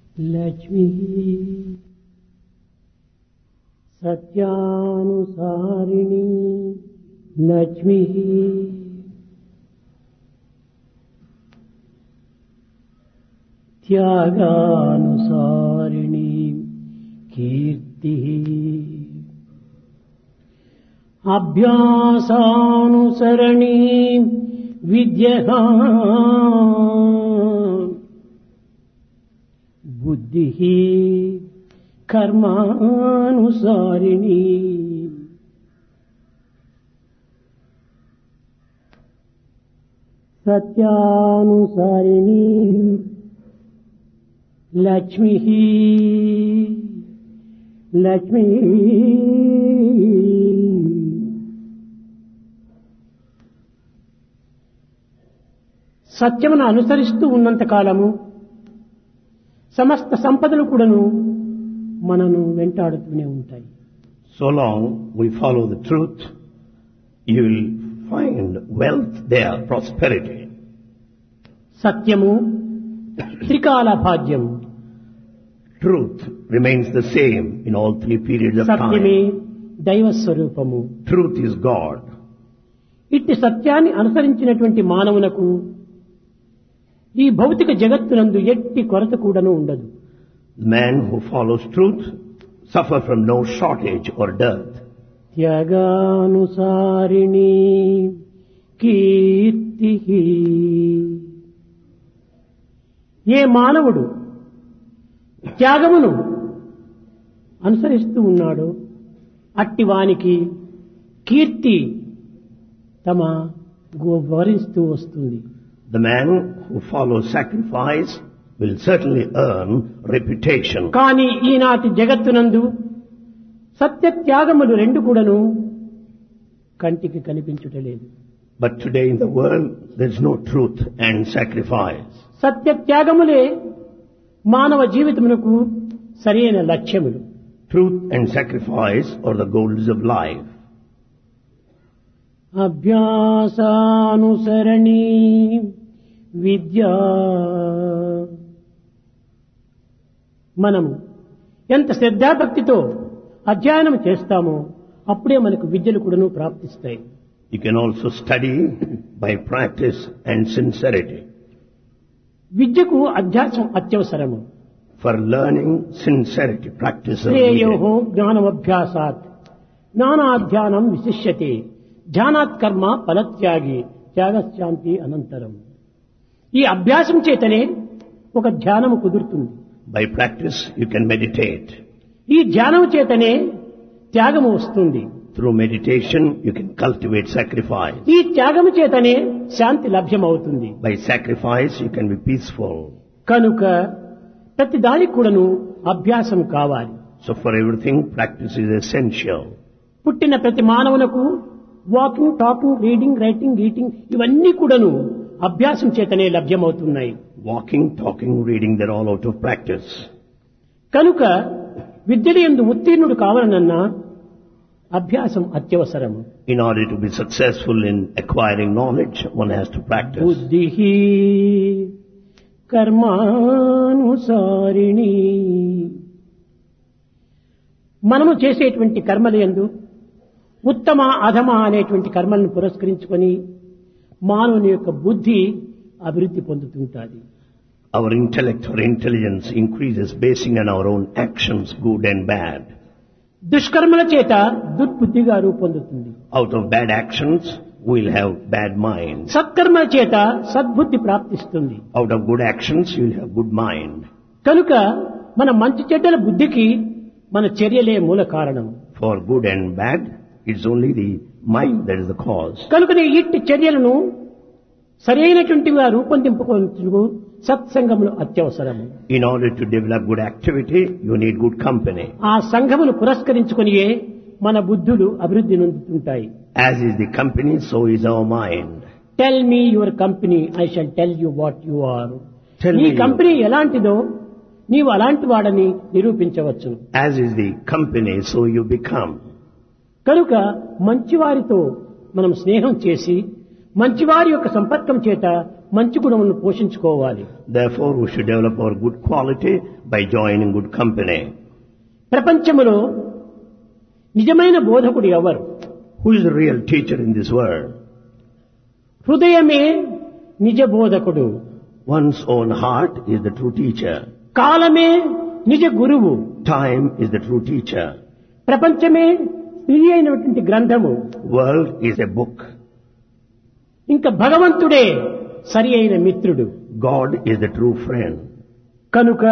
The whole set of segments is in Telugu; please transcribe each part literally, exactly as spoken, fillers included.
లక్ష్మీ సత్యానుసారిణి లక్ష్మీ త్యాగానుసారిణి కీర్తి అభ్యాసానుసరణి విద్య బుద్ధి కర్మానుసారిణి సత్యానుసారిణి లక్ష్మీ లక్ష్మీ సత్యమును అనుసరిస్తూ ఉన్నంత కాలము సమస్త సంపదలు కూడాను మనను వెంటాడుతూనే ఉంటాయి. So long we follow the truth, you will find wealth there, prosperity. సత్యము త్రికాల భాగ్యము. Truth remains the same in all three periods of సత్యమే time. దైవ స్వరూపము. Truth is God. ఇట్టి సత్యాన్ని అనుసరించినటువంటి మానవునకు ఈ భౌతిక జగత్తునందు ఎట్టి కొరత కూడాను ఉండదు. The man who follows truth suffer from no shortage or dearth. త్యాగానుసారిణి కీర్తి. ఏ మానవుడు త్యాగమును అనుసరిస్తూ ఉన్నాడో అట్టి వానికి కీర్తి తమ వరిస్తూ వస్తుంది. The man who follows sacrifice will certainly earn reputation. కానీ ఈనాటి జగత్తునందు సత్య త్యాగములు రెండు కూడాను కంటికి కనిపించుటలేదు. But today in the world there is no truth and sacrifice. సత్య త్యాగములే మానవ జీవితమునకు సరైన లక్ష్యములు. Truth and sacrifice are the goals of life. అభ్యాసానుసరణి విద్యా. మనము ఎంత శ్రద్ధాభక్తితో అధ్యయనం చేస్తామో అప్పుడే మనకు విద్యలు కూడాను ప్రాప్తిస్తాయి. You can also study by practice and sincerity. విద్యకు అధ్యాసం అత్యవసరము. For learning, sincerity, practice is శ్రేయోహో needed. జ్ఞానమభ్యాసాత్ జ్ఞానాధ్యానం విశిష్యతే ధ్యానాత్ కర్మ ఫలత్యాగి త్యాగశాంతి అనంతరం. ఈ అభ్యాసం చేతనే ఒక ధ్యానము కుదురుతుంది. By practice you can meditate. ఈ ధ్యానం చేతనే త్యాగము వస్తుంది. Through meditation you can cultivate sacrifice. ఈ త్యాగము చేతనే శాంతి లభ్యమవుతుంది. By sacrifice you can be peaceful. కనుక ప్రతి దానికి కూడాను అభ్యాసం కావాలి. So for everything practice is essential. పుట్టిన ప్రతి మానవునకు walking, talking, reading, writing, eating ఇవన్నీ కూడాను అభ్యాసం చేతనే లభ్యమవుతున్నాయి. Walking, talking, reading, they're all out of practice. కనుక విద్యలో యందు ఉత్తీర్ణుడు కావాలనన్నా అభ్యాసం అత్యవసరము. In order to be successful in acquiring knowledge, one has to practice. బుద్ధి కర్మానుసారిణి. మనము చేసేటువంటి కర్మల యందు ఉత్తమ అధమ అనేటువంటి కర్మలను పురస్కరించుకొని మానవుని యొక్క బుద్ధి అభివృద్ధి పొందుతుంటాది. Our intellect or intelligence increases basing on our own actions, good and bad. దుష్కర్మల చేత దుర్బుద్ధిగా రూపొందుతుంది. Out of bad actions, we'll have bad mind. సత్కర్మల చేత సద్బుద్ధి ప్రాప్తిస్తుంది. Out of good actions, you'll have good mind. కనుక మన మంచి చెడ్డల బుద్ధికి మన చర్యలే మూల కారణం. For good and bad, it's only the mind that is the cause. కనుకనే ఇట్టి చర్యలను సరైనటువంటిగా రూపొందింపుకొనుటకు సత్సంగములు అత్యవసరము. In order to develop good activity, you need good company. ఆ సంఘమును పురస్కరించుకొనియే మన బుద్ధులు అభివృద్ధి నొందుతుంటాయి. As is the company, so is our mind. Tell me your company, I shall tell you what you are. Tell నీ me కంపెనీ ఎలాంటిదో నీవు అలాంటి వాడని నిరూపించవచ్చు. As is the company, so you become. కనుక మంచివారితో మనం స్నేహం చేసి మంచివారి యొక్క సంపర్కం చేత మంచి గుణములను పోషించుకోవాలి. Therefore, we should develop our good quality by joining good company. ప్రపంచములో నిజమైన బోధకుడు ఎవరు? Who is the real teacher in this world? హృదయమే నిజ బోధకుడు. One's own heart is the true teacher. కాలమే నిజ గురువు. Time is the true teacher. ప్రపంచమే స్త్రీ అయినటువంటి గ్రంథము. World is a book. ఇంకా భగవంతుడే సరి అయిన మిత్రుడు. God is the true friend. కనుక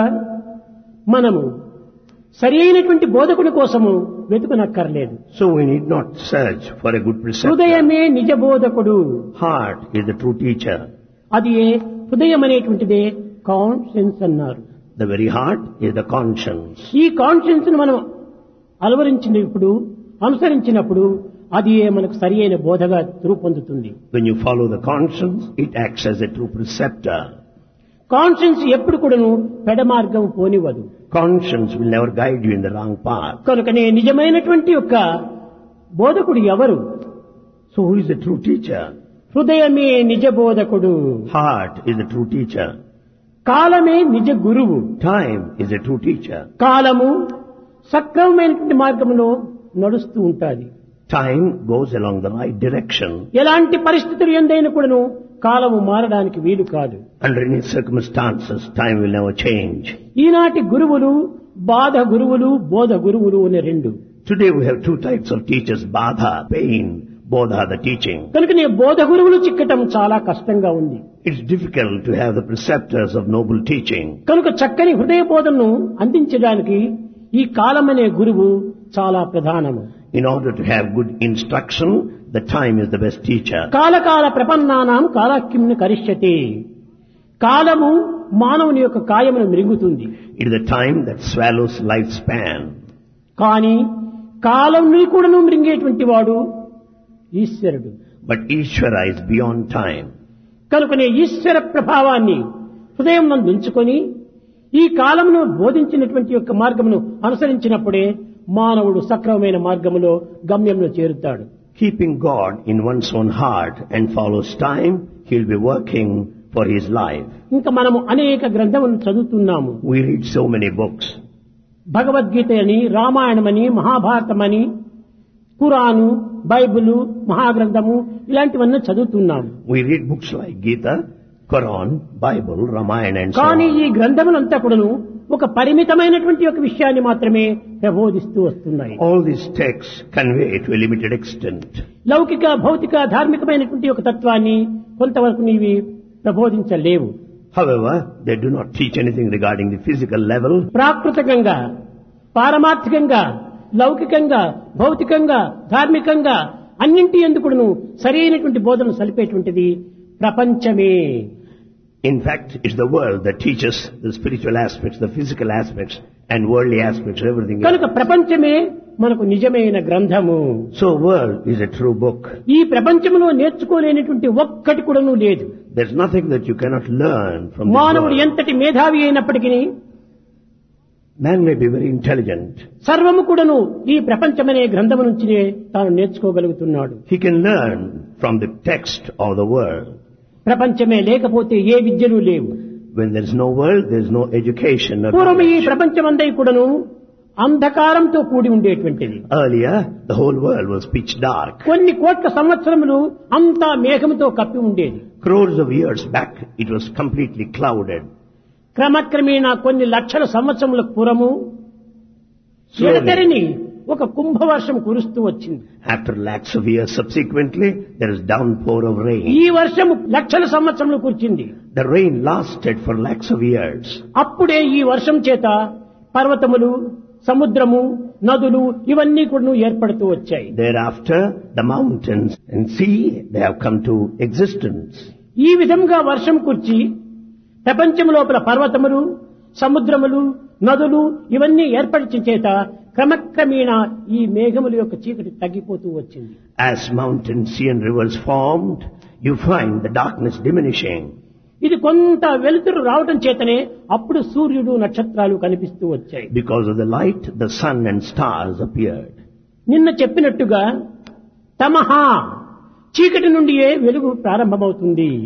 మనము సరి అయినటువంటి బోధకుడి కోసము వెతుకునక్కర్లేదు. So we need not search for a good preceptor. హృదయమే నిజ బోధకుడు. Heart is the true teacher. అది హృదయం అనేటువంటిదే కాన్షియన్స్ అన్నారు. The very heart is the conscience. ఈ కాన్షియన్స్ ను మనం అలవరించినప్పుడు, అనుసరించినప్పుడు అది మనకు సరి అయిన బోధగా రూపొందుతుంది. When you follow the conscience, it acts as a true preceptor. Conscience ఎప్పుడు కూడాను పెడ మార్గం పోనివ్వదు. Conscience will never guide you in the wrong path. కనుకనే నిజమైనటువంటి యొక్క బోధకుడు ఎవరు? So who is the true teacher? హృదయమే నిజ బోధకుడు. Heart is the true teacher. కాలమే నిజ గురువు. Time is the true teacher. కాలము సక్రమమైనటువంటి మార్గంలో నడుస్తూ ఉంటాది. Time goes along the right direction. ఎలాంటి పరిస్థితులు ఎందైనా కూడాను కాలము మారడానికి వీలు కాదు. Under any circumstances, time will never change. ఈనాటి గురువులు బాధ గురువులు, బోధ గురువులు అనే రెండు. Today we have two types of teachers, Badha, pain, Bodha, the teaching. కనుకనే బోధ గురువులు చిక్కటం చాలా కష్టంగా ఉంది. It's difficult to have the preceptors of noble teaching. కనుక చక్కని హృదయ బోధనను అందించడానికి ఈ కాలమనే గురువు చాలా ప్రధానము. In order to have good instruction, the time is the best teacher. కాలకాల ప్రపన్నానాం కాలాక్యమును కరిష్యతే. కాలము మానవుని యొక్క కాయమును మృంగుతుంది. It is the time that swallows lifespan. కానీ కాలంని కూడాను మృంగేటువంటి వాడు ఈశ్వరుడు. But Ishvara is beyond time. కనుకనే ఈశ్వర ప్రభావాన్ని హృదయం నందు ఉంచుకొని ఈ కాలమును బోధించినటువంటి యొక్క మార్గమును అనుసరించినప్పుడే మానవుడు సక్రమమైన మార్గములో గమ్యంలో చేరుతాడు. Keeping God in one's own heart and follows time, he'll be working for his life. ఇంకా మనము అనేక గ్రంథములను చదువుతున్నాము. We read so many books. Bhagavad Gita అని, రామాయణమని, మహాభారతమని, ఖురాను, బైబిలు, మహాగ్రంథము ఇలాంటివన్నీ చదువుతున్నాము. We read books like Gita, Quran, Bible, Ramayana and so కానీ on. ఈ గ్రంథములంతా కూడాను ఒక పరిమితమైనటువంటి ఒక విషయాన్ని మాత్రమే ప్రబోధిస్తూ వస్తున్నాయి. All these texts convey to a limited extent. లౌకిక, భౌతిక, ధార్మికమైనటువంటి ఒక తత్వాన్ని కొంతవరకు నీవి ప్రబోధించలేవు. However, they do not teach anything regarding the physical level. ప్రాకృతికంగా, పారమార్థికంగా, లౌకికంగా, భౌతికంగా, ధార్మికంగా అన్నింటి ఎందుకును సరైనటువంటి బోధన సలిపేటువంటిది ప్రపంచమే. In fact, it's the world that teaches the spiritual aspects, the physical aspects and worldly aspects, everything కనుక else. ప్రపంచమే మనకు నిజమైన గ్రంథము. So world is a true book. ఈ ప్రపంచంలో నేర్చుకోలేనటువంటి ఒక్కటి కూడాను లేదు. There's nothing that you cannot learn from this మానవుడు world. ఎంతటి మేధావి అయినప్పటికీ Man may be very intelligent. సర్వము కూడాను ఈ ప్రపంచమనే గ్రంథము నుంచినే తాను నేర్చుకోగలుగుతున్నాడు. He can learn from the text of the world. ప్రపంచమే లేకపోతే ఏ విద్యలు లేవు. When there's no world, there's no education or పూర్వం ఈ knowledge. ప్రపంచమంతా కూడాను అంధకారంతో కూడి ఉండేటువంటిది. Earlier, the whole world was pitch dark. కొన్ని కోట్ల సంవత్సరములు అంతా మేఘముతో కప్పి ఉండేది. Crores of years back, it was completely clouded. క్రమక్రమేణా కొన్ని లక్షల సంవత్సరముల పూర్వము Slowly, ఎడతెరిని ఒక కుంభవర్షం కురుస్తూ వచ్చింది. after lakhs of years subsequently, there is downpour of rain. ఈ వర్షము లక్షల సంవత్సరములు కురిచింది. The rain lasted for lakhs of years. అప్పుడే ఈ వర్షం చేత పర్వతములు, సముద్రము, నదులు ఇవన్నీ కూడా ఏర్పడుతూ వచ్చాయి. Thereafter, the mountains and sea, they have come to existence. ఈ విధంగా వర్షం కుర్చి ప్రపంచం లోపల పర్వతములు, సముద్రములు, నదులు ఇవన్నీ ఏర్పడిన చేత క్రమక్రమేణా ఈ మేఘముల యొక్క చీకటి తగ్గిపోతూ వచ్చింది. As mountains, sea and rivers formed, you find the darkness diminishing. ఇది కొంత వెలుతురు రావటం చేతనే అప్పుడు సూర్యుడు, నక్షత్రాలు కనిపిస్తూ వచ్చాయి. Because of the light, the sun and stars appeared. నిన్న చెప్పినట్టుగా తమహ చీకటి నుండియే వెలుగు ప్రారంభమవుతుంది.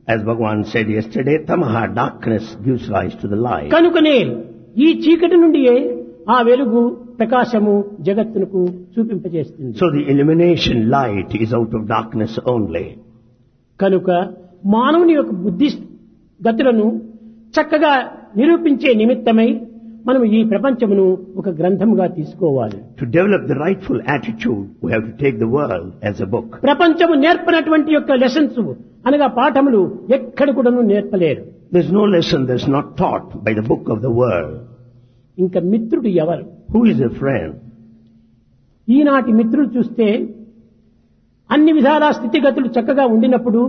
As Bhagavan said yesterday, tamaha, darkness, gives rise to the light. కనుకనే ఈ చీకటి నుండియే ఆ వెలుగు ప్రకాశము జగత్తునకు చూపింపజేస్తుంది. So the illumination light is out of darkness only. కనుక మానవుని యొక్క బుద్ధి గతులను చక్కగా నిరూపించే నిమిత్తమై మనం ఈ ప్రపంచమును ఒక గ్రంథముగా తీసుకోవాలి. To develop the rightful attitude, we have to take the world as a book. ప్రపంచము నేర్పనటువంటి యొక్క లెసన్స్ అనగా పాఠములు ఎక్కడ కూడాను నేర్పలేరు. There's no lesson that's not taught by the book of the world. ఇంకా మిత్రుడు ఎవరు? Who is a friend? ఈనాటి మిత్రులు చూస్తే అన్ని విధాల స్థితిగతులు చక్కగా ఉండినప్పుడు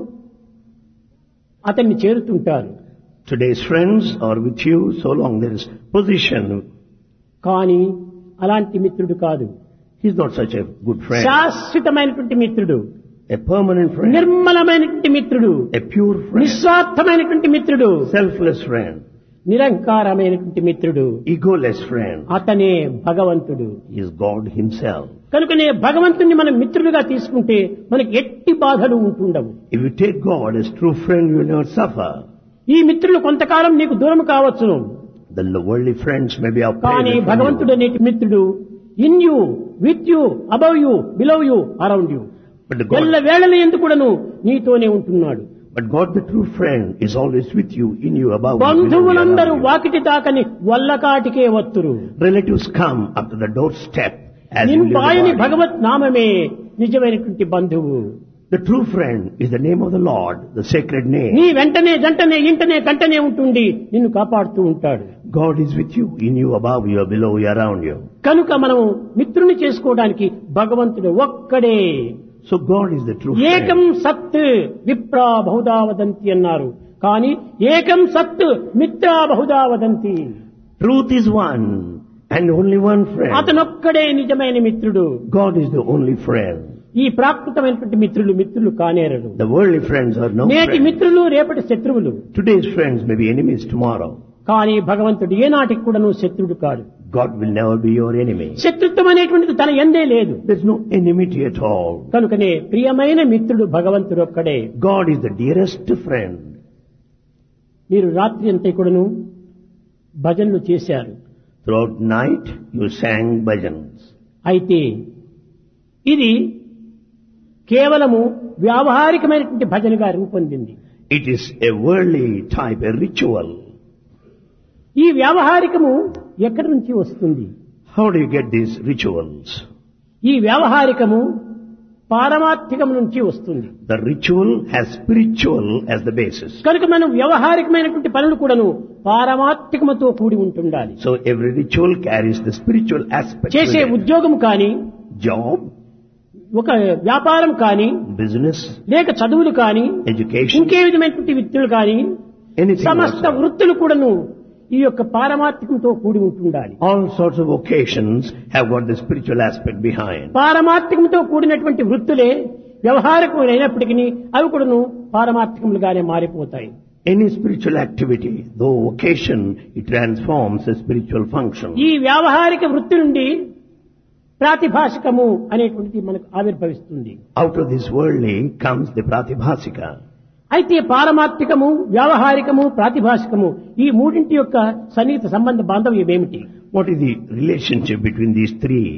అతన్ని చేరుతుంటారు. Today's friends are with you so long there is position. కానీ అలాంటి మిత్రుడు కాదు. He's not such a good friend. శాశ్వతమైనటువంటి మిత్రుడు, A permanent friend. నిర్మలమైనటువంటి మిత్రుడు, A pure friend. నిస్వార్థమైనటువంటి మిత్రుడు, Selfless friend. నిరంకారమైనటువంటి మిత్రుడు, Egoless friend. అతనే భగవంతుడు. He is God himself. కనుకనే భగవంతుణ్ణి మనం మిత్రుడిగా తీసుకుంటే మనకి ఎట్టి బాధలు ఉంటుండవు. If you take God as true friend, you will never suffer. ఈ మిత్రులు కొంతకాలం నీకు దూరం కావచ్చును, Then the worldly friends may be కానీ outplayed. భగవంతుడు అనేటి మిత్రుడు in you, with you, above you, below you, around you, But the ఎల్ల God, వేళల ఎందుకు కూడాను నీతోనే ఉంటున్నాడు. but God, the true friend, is always with you, in you, above you, below you, బంధువులందరూ around you. Vakiti తాకని వల్లకాటికే వత్తురు. Relatives come up to the doorstep as you leave the నింబాయని body. భగవత్ నామమే నిజమైనటువంటి బంధువు. The true friend is the name of the Lord, the sacred name. నీ వెంటనే జంటనే ఇంటనే కంటనే ఉంటుండి నిన్ను కాపాడుతూ ఉంటాడు. God is with you, in you, above you, below you, around you. కనుక మనం మిత్రుని చేసుకోవడానికి భగవంతుడు ఒక్కడే. So God is the true ఏకం friend. సత్ విప్రా బహుదా వదంతి అన్నారు, కానీ ఏకం సత్ Mitra Bahuda వదంతి. Truth is one, and only one friend. అతనొక్కడే నిజమైన మిత్రుడు. God is the only friend. ఈ ప్రాకృతమైనటువంటి మిత్రులు మిత్రులు కానేరడు. The worldly friends are no నేటి friends. మిత్రులు రేపటి శత్రువులు. Today's friends may be enemies tomorrow. కానీ భగవంతుడు ఏనాటికి కూడాను శత్రుడు కాడు. God will never be your enemy. శత్రుత్వం అనేటువంటిది తన ఎందే లేదు. There's no enmity at all. కనుకనే ప్రియమైన మిత్రుడు భగవంతుడు ఒక్కడే. God is the dearest friend. మీరు రాత్రి అంతా కూడాను భజనలు చేశారు. Throughout night you sang bhajans. అయితే ఇది కేవలము వ్యావహారికమైనటువంటి భజనగా రూపొందింది. It is a worldly type, a ritual. ఈ వ్యావహారికము ఎక్కడి నుంచి వస్తుంది? How do you get these rituals? ఈ వ్యావహారికము పారమార్థికం నుంచి వస్తుంది. The ritual has spiritual as the basis. కనుక మనం వ్యవహారికమైనటువంటి పనులు కూడాను పారమార్థికముతో కూడి ఉంటుండాలి. So every ritual carries the spiritual aspect. చేసే with it. ఉద్యోగం కానీ, Job, ఒక వ్యాపారం కానీ, business, లేక చదువులు కానీ, education, ఇంకే విధమైనటువంటి విద్యలు కానీ, anything సమస్త whatsoever. వృత్తులు కూడాను ఈ యొక్క పారమార్థికంతో కూడి ఉంటుండాలి. All sorts of vocations have got the spiritual aspect behind. పారమార్థికంతో కూడినటువంటి వృత్తులే వ్యవహారికములు అయినప్పటికీ అవి కూడాను పారమార్థికములుగానే మారిపోతాయి. Any spiritual activity, though vocation, it transforms a spiritual function. ఈ వ్యావహారిక వృత్తి నుండి ప్రాతిభాషికము అనేటువంటిది మనకు ఆవిర్భవిస్తుంది. Out of this worldly comes the pratibhasika. అయితే పారమార్థికము, వ్యావహారికము, ప్రాతిభాషికము ఈ మూడింటి యొక్క సన్నిహిత సంబంధ బాంధవ్యం ఏమిటి? What is the relationship between these three?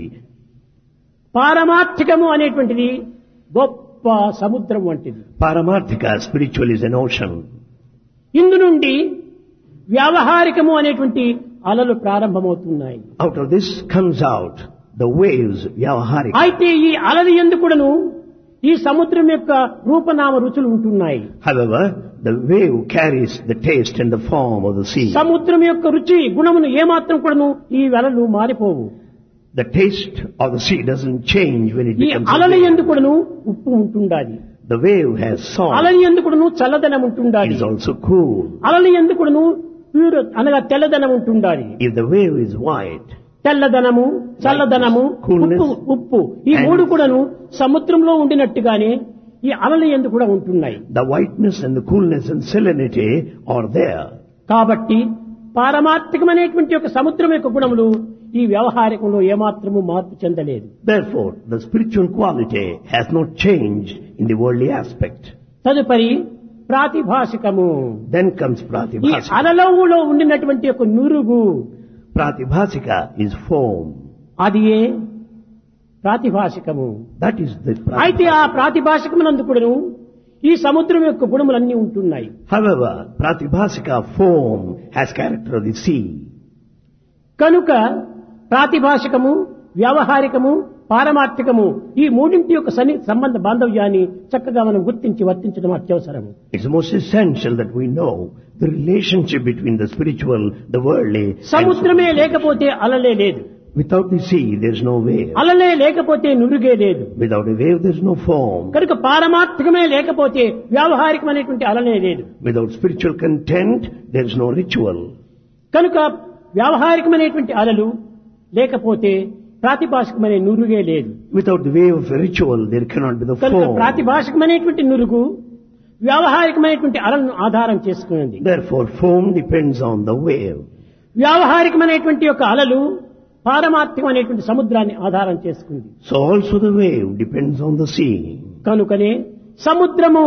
పారమార్థికము అనేటువంటిది గొప్ప సముద్రం వంటిది. Paramarthika, spiritual, is an ocean. ఇందు నుండి వ్యావహారికము అనేటువంటి అలలు ప్రారంభమవుతున్నాయి. Out of this comes out the waves, vyavaharika. అయితే ఈ అలలు ఎందుకును ఈ సముద్రం యొక్క రూపనామ రుచులు ఉంటున్నాయి. However, the wave carries the taste and the form of the sea. సముద్రం యొక్క రుచి గుణమును ఏమాత్రం కూడాను ఈ అలలు మారిపోవు. The taste of the sea doesn't change when it ఈ becomes a అలలు wave. ఎందుకును ఉప్పు ఉంటుండాలి. The wave has salt. అలలు ఎందుకును చల్లదనం It ఉంటుండాలి. is also cool. అలలు ఎందుకును ప్యూర్ అనగా తెల్లదనం ఉంటుండాలి. If the wave is white, తెల్లదనము, చల్లదనము, Coolness. ఉప్పు ఉప్పు ఈ And- మూడు కూడాను సముద్రంలో ఉండినట్టుగానే ఈ అలలు ఎందు కూడా ఉంటున్నాయి. the whiteness and the coolness and salinity are there. కాబట్టి పారమార్థికమైనటువంటి ఒక సముద్రం యొక్క గుణములు ఈ వ్యవహారికంలో ఏమాత్రము మార్పు చెందలేదు. Therefore, the spiritual quality has not changed in the worldly aspect. తదుపరి ప్రాతిభాషికము. Then comes ఈ pratibhasika. అలలవులో ఉండినటువంటి ఒక నురుగు, Pratibhasika is foam. అది ఏ ప్రాతిభాషికము. That is the అయితే ఆ pratibhasika. ప్రాతిభాషికమునందు కూడాను ఈ సముద్రం యొక్క గుణములన్నీ ఉంటున్నాయి. However, pratibhasika foam has character of the sea. కనుక ప్రాతిభాషికము, వ్యావహారికము, పారమార్థికము ఈ మూడింటి యొక్క సన్ని సంబంధ బాంధవ్యాన్ని చక్కగా మనం గుర్తించి వర్తించడం అత్యవసరము. It's most essential that we know the relationship between the spiritual, the worldly, and సముద్రమే spiritual. లేకపోతే అలలే లేదు, Without the sea, there's no wave. అలలే లేకపోతే నురుగే లేదు. Without a wave, there's no foam. కనుక పారమార్థికమే లేకపోతే వ్యావహారికమైనటువంటి అలలే లేదు. Without spiritual content, there's no ritual. కనుక వ్యావహారికమైనటువంటి అలలు లేకపోతే ప్రాతిభాషికమైన నురుగే లేదు. Without the wave of a ritual, there cannot be the కనుక foam. ప్రాతిభాషికమైనటువంటి నురుగు వ్యావహారికమైనటువంటి అలను ఆధారం చేసుకున్నది. Therefore, foam depends on the wave. వ్యావహారికమైనటువంటి యొక్క అలలు పారమార్థికమైనటువంటి సముద్రాన్ని ఆధారం చేసుకుంది. So also the wave depends on the sea. కనుకనే సముద్రము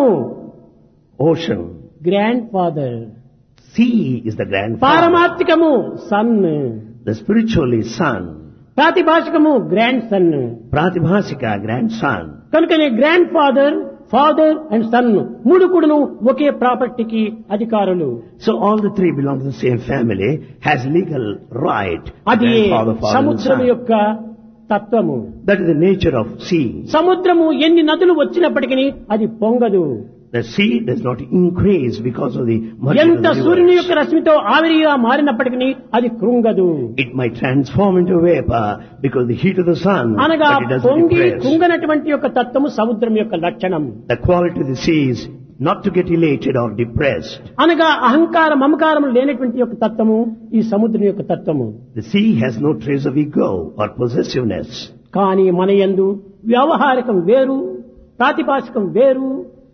Ocean. Grandfather, Sea is the grandfather. పారమార్థికము son, The spiritual is sun. ప్రాతిభాషికము గ్రాండ్ సన్. Pratibhasika, grandson. కనుకనే grandfather, father and son మూడు కూడాను ఒకే ప్రాపర్టీకి అధికారులు. So all the three belong to the same family, has legal right. అది Grandfather, father, and సముద్రం son. యొక్క తత్వము. That is the nature of sea. సముద్రము ఎన్ని నదులు వచ్చినప్పటికీ అది పొంగదు. The sea does not increase because of the merger of ఎంత the సూర్యుని యొక్క rivers. రశ్మితో ఆవిరిగా మారినప్పటికీ అది కృంగదు. It might transform into vapor because of the heat of the sun, అనగా but it doesn't పొంగి depress. కృంగనటువంటి యొక్క తత్వము సముద్రం యొక్క లక్షణం. The quality of the sea is not to get elated or depressed. అనగా అహంకార మమకారము లేనటువంటి యొక్క తత్వము ఈ సముద్రం యొక్క తత్వము. The sea has no trace of ego or possessiveness. కానీ మన యందు వ్యావహారికం వేరు, ప్రాతిభాషికం వేరు,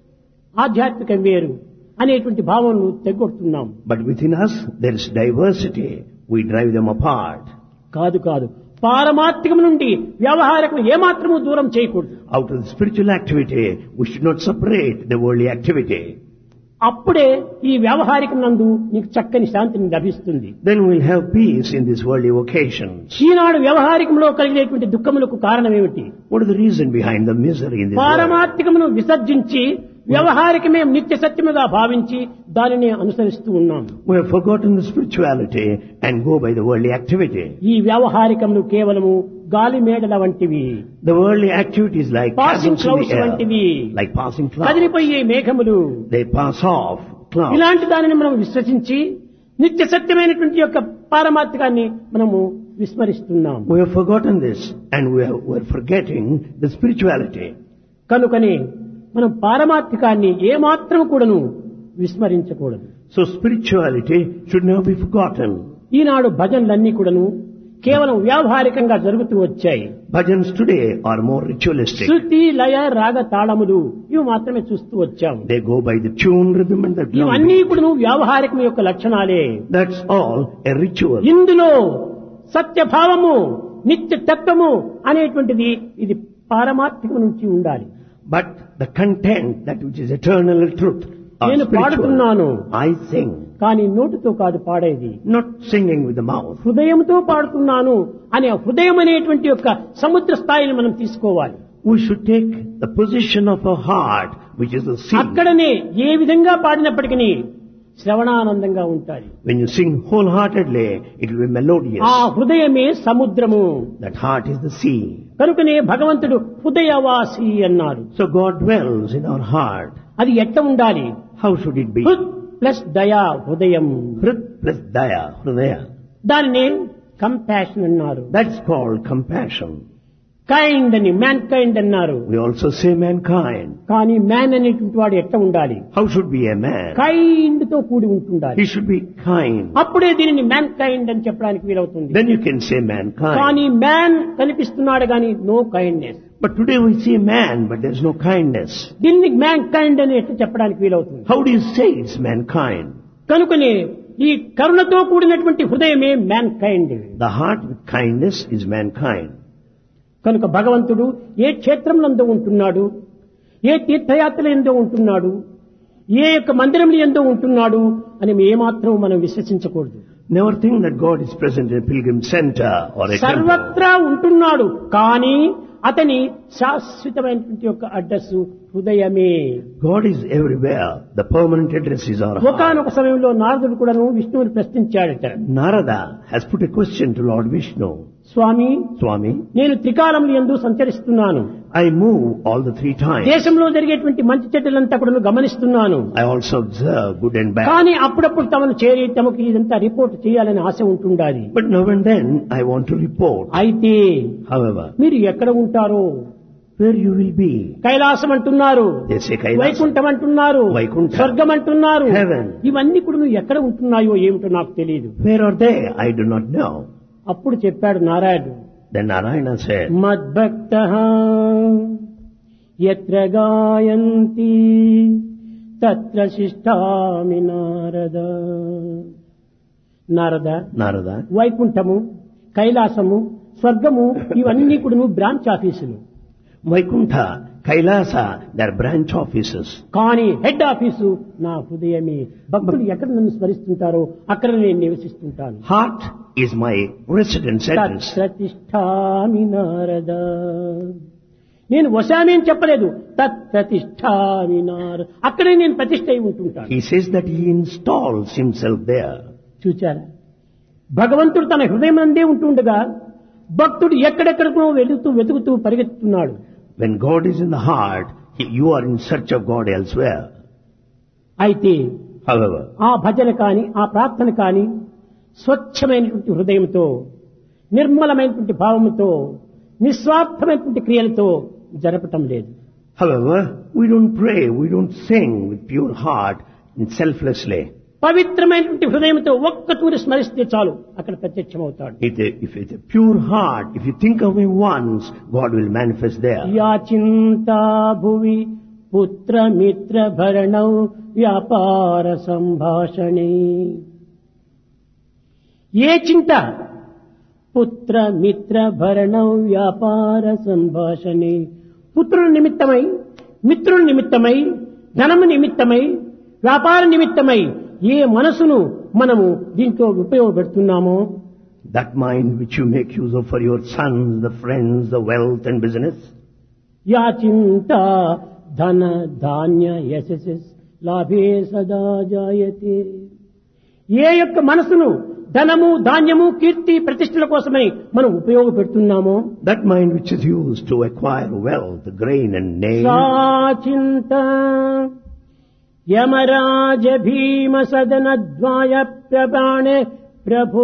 ఆధ్యాత్మికం వేరు అనేటువంటి భావనను తెగొడుతున్నాం. But within us there is diversity. We drive them apart. కాదు కాదు పారమార్థికం నుండి వ్యావహారికం ఏమాత్రము దూరం చేయకూడదు. Out of the spiritual activity, we should not separate the worldly activity. అప్పుడే ఈ వ్యావహారికం నందు నీకు చక్కని శాంతిని లభిస్తుంది. Then we'll have peace in these worldly vocations. ఈనాడు వ్యవహారికంలో కలిగేటువంటి దుఃఖములకు కారణం ఏమిటి? What is the reason behind the misery in this world? పారమార్థికమును విసర్జించి వ్యవహారికమే నిత్య సత్యముగా భావించి దానిని అనుసరిస్తూ ఉన్నాం. We have forgotten the spirituality and go by the worldly activity. ఈ వ్యవహారికములు కేవలము గాలి మేడల వంటివి, The worldly activity is like Passing clouds in clouds the వంటివి. air, like passing clouds. కదిలిపోయే మేఘములు. They pass off clouds. ఇలాంటి దానిని మనం విశ్వసించి నిత్య సత్యమైనటువంటి యొక్క పారమార్థికాన్ని మనము విస్మరిస్తున్నాం. We have forgotten this and we are, we are forgetting the spirituality. కనుకనే మనం పారమార్థికాన్ని ఏమాత్రం కూడాను విస్మరించకూడదు. So spirituality should never be forgotten. ఈనాడు భజనలన్నీ కూడాను కేవలం వ్యావహారికంగా జరుగుతూ వచ్చాయి. Bhajans today are more ritualistic. శృతి, లయ, రాగ, తాళములు ఇవి మాత్రమే చూస్తూ వచ్చాము. They go by the tune, rhythm and the drum ఇవన్నీ beat. కూడాను వ్యావహారికం యొక్క లక్షణాలే. That's all a ritual. ఇందులో సత్యభావము, నిత్య తత్వము అనేటువంటిది ఇది పారమార్థికం నుంచి ఉండాలి. But the content, that which is eternal truth, are నేను పాడుతున్నాను, spiritual. I sing, కానీ నోటితో కాదు పాడేది, not singing with the mouth. హృదయంతో పాడుతున్నాను అనే హృదయం అనేటువంటి యొక్క సముద్ర స్థాయిని మనం తీసుకోవాలి. We should take the position of a heart, which is the sea. అక్కడనే ఏ విధంగా పాడినప్పటికీ శ్రవణానందంగా ఉంటాయి. When you sing wholeheartedly, it will be melodious. ఆ హృదయమే సముద్రము. That heart is the sea. కనుకనే భగవంతుడు హృదయవాసి అన్నారు. So God dwells in our heart. అది ఎట్ట ఉండాలి? How should it be? హృద్ ప్లస్ దయా హృదయం. Hrit plus daya, hridaya. దానినే కంపాషన్ అన్నారు. That's called compassion. కైండ్ అని, మ్యాన్ కైండ్ అన్నారు. We also say mankind. కానీ మ్యాన్ అనేటువంటి వాడు ఎట్ట ఉండాలి? How should be a man? Kind తో కూడి ఉంటుండాలి. He should be kind. అప్పుడే దీనిని మ్యాన్ కైండ్ అని చెప్పడానికి వీలవుతుంది. Then you can say mankind. కానీ మ్యాన్ కనిపిస్తున్నాడు కానీ no kindness. But today we see man, but there's no kindness. దీన్ని మ్యాన్ కైండ్ అని ఎట్లా చెప్పడానికి వీలవుతుంది? How do you say it's mankind? కనుకనే ఈ కరుణతో కూడినటువంటి హృదయమే mankind. The heart with kindness is mankind. కనుక భగవంతుడు ఏ క్షేత్రంలో ఉంటున్నాడు, ఏ తీర్థయాత్రలో ఉంటున్నాడు, ఏ యొక్క మందిరంలో ఎంతో ఉంటున్నాడు అని ఏమాత్రం మనం విశ్వసించకూడదు. Never think that God is present in a pilgrim center or a temple. సర్వత్రా ఉంటున్నాడు, కానీ అతని శాశ్వతమైనటువంటి యొక్క అడ్రస్ హృదయమే. God is everywhere. The permanent address is our heart. ఒకానొక సమయంలో నారదుడు కూడాను విష్ణువుని ప్రశ్నించాడట. Narada has put a question to Lord Vishnu. Swamy, Swami, నేను త్రికాలములు యందు సంచరిస్తున్నాను. I move all the three times. దేశంలో జరిగేటువంటి మంచి చెడ్డలంతా కూడా గమనిస్తున్నాను. I also observe good and bad. కానీ అప్పుడప్పుడు తమను చేరి తమకు ఇదంతా రిపోర్ట్ చేయాలని ఆశ ఉంటుండాలి. But now and then I want to report. అయితే However, మీరు ఎక్కడ ఉంటారో? where you will be? Kailasam అంటున్నారు, They say Kailasam. వైకుంఠం అంటున్నారు, వైకుంఠం, స్వర్గం అంటున్నారు. heaven. ఇవన్నీ కూడా నువ్వు ఎక్కడ ఉంటున్నాయో ఏమిటో నాకు తెలియదు. Where are they? I do not know. అప్పుడు చెప్పాడు నారాయణుడు, Then Narayana said, మద్భక్తః యత్ర గాయంతి తత్ర శిష్టామి నారద. నారద, Narada, వైకుంఠము, కైలాసము, స్వర్గము ఇవన్నీ కూడా బ్రాంచ్ ఆఫీసులు. Vaikuntha, Kailasa, they are branch offices. కానీ హెడ్ ఆఫీసు నా హృదయమే. భక్తులు ఎక్కడ నన్ను స్మరిస్తుంటారో అక్కడ నేను నివసిస్తుంటాను. Heart is my residence address. తత్ప్రతిష్ఠామి Narada. నేను వశామి అని చెప్పలేదు, తత్ప్రతిష్ఠామి నారద. అక్కడే నేను ప్రతిష్ఠ అయి ఉంటుంటాను. He says that he installs himself there. చూచారా, భగవంతుడు తన హృదయం అందే ఉంటుండగా భక్తుడు ఎక్కడెక్కడికో వెతుకుతూ వెతుకుతూ పరిగెత్తుతున్నాడు. When God is in the heart, he, you are in search of God elsewhere. అయితే However, ఆ భజన కాని ఆ ప్రార్థన కాని స్వచ్ఛమైనటువంటి హృదయంతో, నిర్మలమైనటువంటి భావముతో, నిస్వార్థమైనటువంటి క్రియలతో జరపటం లేదు. however, we don't pray, we don't sing with pure heart and selflessly. పవిత్రమైనటువంటి హృదయంతో ఒక్క తూరి స్మరిస్తే చాలు, అక్కడ ప్రత్యక్షమవుతాడు. If, a, if it's a pure heart, if you think of him once, God will manifest there. యాచింతా భువి పుత్ర మిత్ర భరణౌ వ్యాపార సంభాషణే. ఏ చింత? పుత్ర మిత్ర భరణౌ వ్యాపార సంభాషణే. పుత్రుల నిమిత్తమై, మిత్రుల నిమిత్తమై, ధనము నిమిత్తమై, వ్యాపార నిమిత్తమై ఏ మనసును మనము దీంట్లో ఉపయోగపెడుతున్నామో, That mind which you make use of for your sons, the friends, the wealth and business. యాచింత ధన ధాన్య యశస్ లాభే సదా జాయతే. ఏ యొక్క మనసును ధనము, ధాన్యము, కీర్తి, ప్రతిష్టల కోసమై మనం ఉపయోగపెడుతున్నామో, That mind which is used to acquire wealth, grain and name. సాచింత Yamaraja భీమ సదన ద్వాయ ప్రబాణే ప్రభో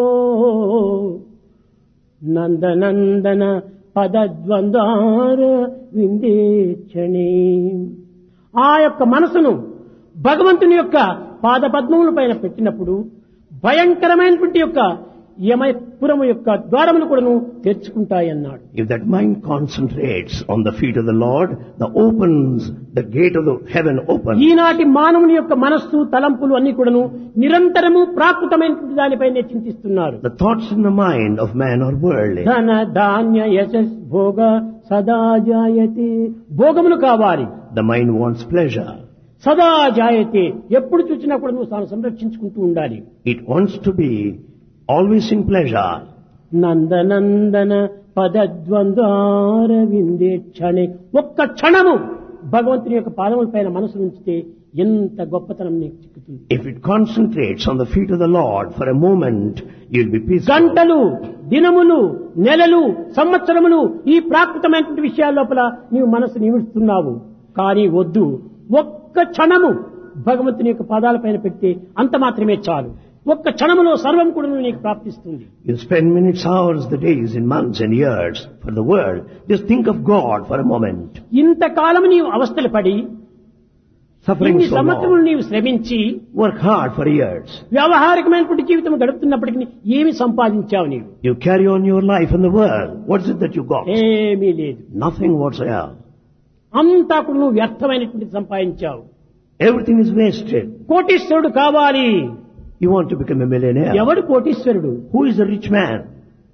నందనందన పదద్వందార విందేక్షణే. ఆ యొక్క మనసును భగవంతుని యొక్క పాదపద్మముల పైన పెట్టినప్పుడు భయంకరమైనటువంటి యొక్క యమపురము యొక్క ద్వారములు కూడాను తెరుచుకుంటాయన్నాడు. If that mind concentrates on the feet of the Lord, the opens, the gate of the heaven opens. ఈనాటి మానవుని యొక్క మనస్సు, తలంపులు అన్ని కూడాను నిరంతరము ప్రాకృతమైనటువంటి దానిపైనే చింతిస్తున్నారు. The thoughts in the mind of man are worldly. ధన ధాన్య యశస్ భోగ సదా జాయతే. భోగములు కావాలి. The mind wants pleasure. సదా జాయతే. ఎప్పుడు చూసినా కూడా నువ్వు తాను సంరక్షించుకుంటూ ఉండాలి. It wants to be always in pleasure. నందనందన పదద్వంద్వార విందేక్షణే. ఒక్క క్షణము భగవంతుని యొక్క పాదముల పైన మనసు ఉంచితే ఎంత గొప్పతనం నీకు చిక్కుతుంది. If it concentrates on the feet of the Lord for a moment, you'll be peaceful. గంటలు, దినములు, నెలలు, సంవత్సరములు ఈ ప్రాకృతమైనటువంటి విషయాల లోపల నీవు మనసు నిమిస్తున్నావు. కానీ వద్దు, ఒక్క క్షణము భగవంతుని యొక్క పాదాల పైన పెడితే అంత మాత్రమే చాలు. ఒక్క క్షణములో సర్వం కూడా నీకు ప్రాప్తిస్తుంది. You spend minutes, hours, the days, and months and years for the world. Just think of God for a moment. ఇంతకాలము నీవు అవస్థలు పడి, Suffering ఇన్ని so సంవత్సరములు long. నీవు శ్రమించి Work hard for years. వ్యావహారికమైనటువంటి జీవితం గడుపుతున్నప్పటికీ ఏమి సంపాదించావు నీవు? You carry on your life in the world. What's it that you got? ఏమీ లేదు. Nothing whatsoever. అంతా కూడా నువ్వు వ్యర్థమైనటువంటి సంపాదించావు. Everything is wasted. కోటీశ్వరుడు కావాలి. You want to become a millionaire. ఎవడు కోటీశ్వరుడు? Who is a rich man?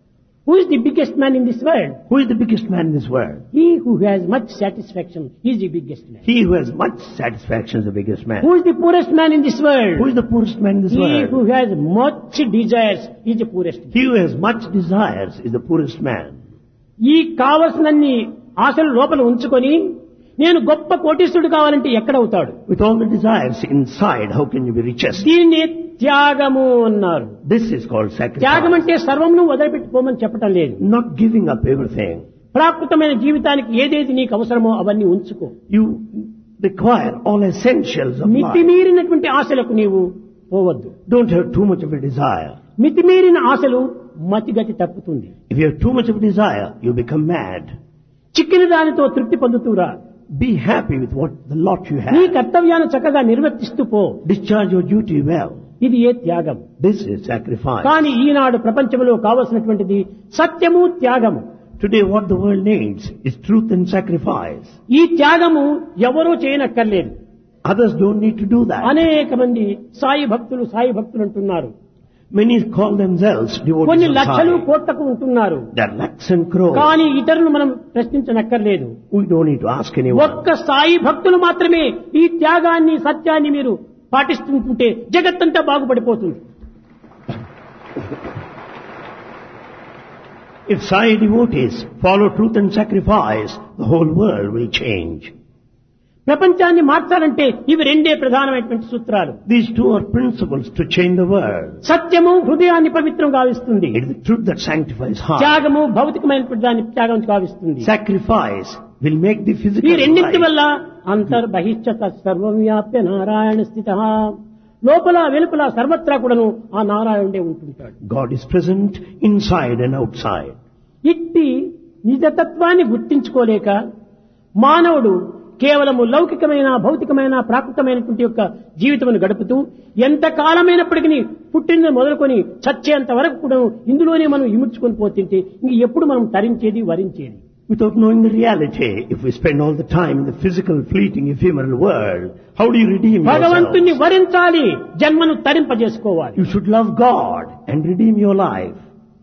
Who is the biggest man in this world? Who is the biggest man in this world? He who has much satisfaction is the biggest man. He who has much satisfaction is the biggest man. Who is the poorest man in this world? Who is the poorest man in this He world? who has much desires is the poorest man. He who has much desires is the poorest man. ఈ కావలసినన్ని ఆశలు లోపల ఉంచుకొని నేను గొప్ప కోటీశ్వరుడు కావాలంటే ఎక్కడవుతాడు? With all the desires inside, how can you be richest? దీన్ని త్యాగము అన్నారు. This is called త్యాగం sacrifice. అంటే సర్వమును వదిలిపెట్టుకోమని చెప్పటం లేదు. Not giving up everything. ప్రాకృతమైన జీవితానికి ఏదైతే నీకు అవసరమో అవన్నీ ఉంచుకో. You require all essentials of life. మితిమీరినటువంటి ఆశలకు నీవు పోవద్దు. Don't have too much of a desire. మితిమీరిన ఆశలు మతిగతి తప్పుతుంది. If you have too much of a desire, you become mad. చిక్కిన దానితో తృప్తి పొందుతూరా. Be happy with what the lot you నీ have. కర్తవ్యాన్ని చక్కగా నిర్వర్తిస్తూ పో. Discharge your duty well. ఇది ఏ త్యాగం. This is sacrifice. కానీ ఈనాడు ప్రపంచంలో కావలసినటువంటిది సత్యము త్యాగము. Today what the world needs is truth and sacrifice. ఈ త్యాగము ఎవరూ చేయనక్కర్లేదు. Others don't need to do that. అనేక మంది సాయి భక్తులు సాయి భక్తులు అంటున్నారు. Many call themselves కొన్ని devotees of లక్షలు Sai. కోట్లకు ఉంటున్నారు. There are lakhs and crores. కానీ ఇతరులను మనం ప్రశ్నించనక్కర్లేదు. We don't need to ask anyone. ఒక్క సాయి భక్తులు మాత్రమే ఈ త్యాగాన్ని సత్యాన్ని మీరు పాటిస్తుంటే జగత్తంతా బాగుపడిపోతుంది. If Sai devotees follow truth and sacrifice, the whole world will change. ప్రపంచాన్ని మార్చాలంటే ఇవి రెండే ప్రధానమైనటువంటి సూత్రాలు. These two are principles to change the world. సత్యము హృదయాన్ని పవిత్రం గావిస్తుంది. It is the truth that sanctifies heart. త్యాగము భౌతికమైనటువంటి దాన్ని త్యాగం గావిస్తుంది. Sacrifice will make the ఈ physical రెండింటి life. వల్ల అంతర్బహిష్ట సర్వం వ్యాప్య నారాయణ స్థిత. లోపల వెలుపల సర్వత్రా కూడాను ఆ నారాయణుడే ఉంటుంటాడు. God is present inside and outside. ఇట్టి నిజతత్వాన్ని గుర్తించుకోలేక మానవుడు కేవలము లౌకికమైన భౌతికమైన ప్రాకృతమైనటువంటి యొక్క జీవితమును గడుపుతూ ఎంత కాలమైనప్పటికీ పుట్టిన మొదలుకొని చచ్చేంత వరకు కూడా ఇందులోనే మనం ఇముడ్చుకొని పోతుంటే ఇంక ఎప్పుడు మనం తరించేది వరించేది. Without knowing the reality, if we spend all the time in the physical, fleeting, ephemeral world, how do you redeem భగవంతుణ్ణి yourself? వరించాలి, జన్మను తరింపజేసుకోవాలి. You should love God and redeem your life.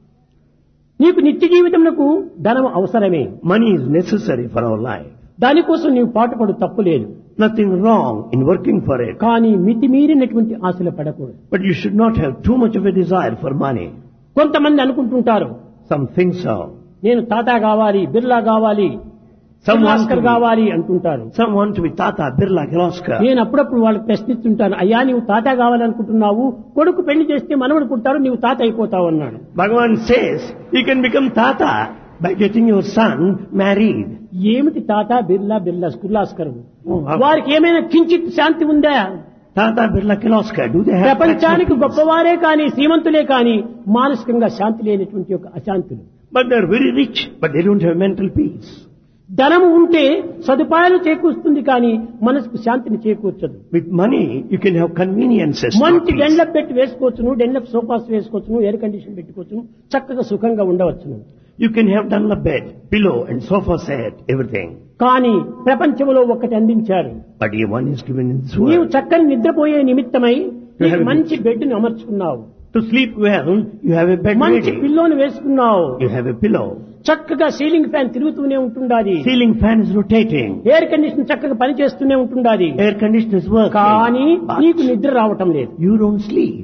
నీకు నిత్య జీవితమునకు ధనం అవసరమే. Money is necessary for our life. దానికోసం నీవు పాటుపడు తప్పు లేదు. Nothing wrong in working for it. కానీ మితిమీరినటువంటి ఆశలు పడకూడదు. But you should not have too much of a desire for money. కొంతమంది అనుకుంటుంటారు, Some think so. నేను టాటా కావాలి, బిర్లా కావాలి, Some want, కిర్లాస్కర్ to కావాలి అంటుంటారు. be, some want to be Tata, Birla, Kirloskar. నేను అప్పుడప్పుడు వాళ్ళకి ప్రశ్నిస్తుంటాను, అయ్యా నీవు తాత కావాలనుకుంటున్నావు, కొడుకు పెళ్లి చేస్తే మనవడు పుట్టారు, నీవు తాత అయిపోతావు అన్నాడు. Bhagavan says you can become Tata by getting your son married. ఏమిటి తాత బిర్లా బిర్లా కిర్లాస్కర్? Oh, how- వారికి ఏమైనా కించిత్ శాంతి ఉందా? Tata, Birla, Kirloskar, do they have ప్రపంచానికి practical peace? గొప్పవారే కానీ శ్రీమంతులే కానీ మానసికంగా శాంతి లేనటువంటి ఒక అశాంతులు. But they are very rich, but they don't have mental peace. ధనము ఉంటే సదుపాయాలు చేకూరుస్తుంది కానీ మనసుకు శాంతిని చేకూర్చదు. With money, you can have conveniences, not మంచి peace. డెన్లప్ పెట్టి వేసుకోవచ్చును, డెన్లప్ సోఫాస్ వేసుకోవచ్చును, ఎయిర్ కండిషన్ పెట్టుకోవచ్చును, చక్కగా సుఖంగా ఉండవచ్చును. You can have Dunlop bed, pillow and sofa set, everything. కానీ ప్రపంచంలో ఒకటి అందించారు. But if one is given in this నీవు world, చక్కని నిద్రపోయే నిమిత్తమై You నీకు have a- మంచి బెడ్ ని అమర్చుకున్నావు, to sleep well, you have a bed మంచి ready. పిల్లోని వేసుకున్నావు, You have a pillow. చక్కగా సీలింగ్ ఫ్యాన్ తిరుగుతూనే ఉంటుండాది, Ceiling fan is rotating. Air condition చక్కగా పనిచేస్తూనే ఉంటుండాది. Air conditioner is working. కానీ But నీకు నిద్ర రావటం లేదు. you don't sleep.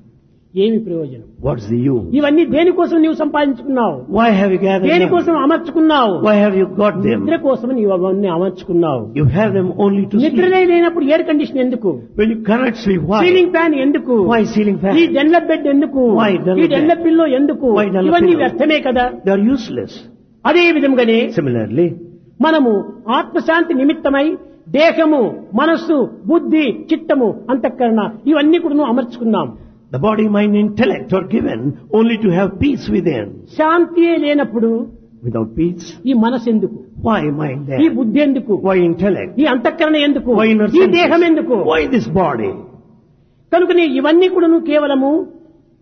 ఏమి ప్రయోజనం? What's the use? ఇవన్నీ దేనికోసం నీవు సంపాదించుకున్నావు? Why have you gathered them? దేనికోసం అమర్చుకున్నావు? Why have you got them? నిద్ర కోసం నీవు అవన్నీ అమర్చుకున్నావు. You have them only to నిద్రనే sleep. లేనప్పుడు ఎయిర్ కండిషన్ ఎందుకు? When you cannot sleep, why? Ceiling fan ఎందుకు? Why ceiling fan? ఈ డెన్లప్ బెడ్ ఎందుకు? Why Dunlop ఈ డెన్లప్ bed? పిల్లో ఎందుకు? Why Dunlop ఇవన్నీ pillow? వ్యర్థమే కదా. They are useless. అదే విధంగానే Similarly, మనము ఆత్మశాంతి నిమిత్తమై దేహము, మనస్సు, బుద్ధి, చిత్తము, అంతఃకరణ ఇవన్నీ కూడా అమర్చుకున్నాం. the body, mind, intellect are given only to have peace within. శాంతియే లేనప్పుడు Without peace, ఈ మనసు ఎందుకు? why mind ఈ there? బుద్ధి ఎందుకు? Why intellect? ఈ అంతఃకరణ ఎందుకు? Why inner ఈ senses? దేహం ఎందుకు? Why this body? కనుకనే ఇవన్నీ కూడాను కేవలము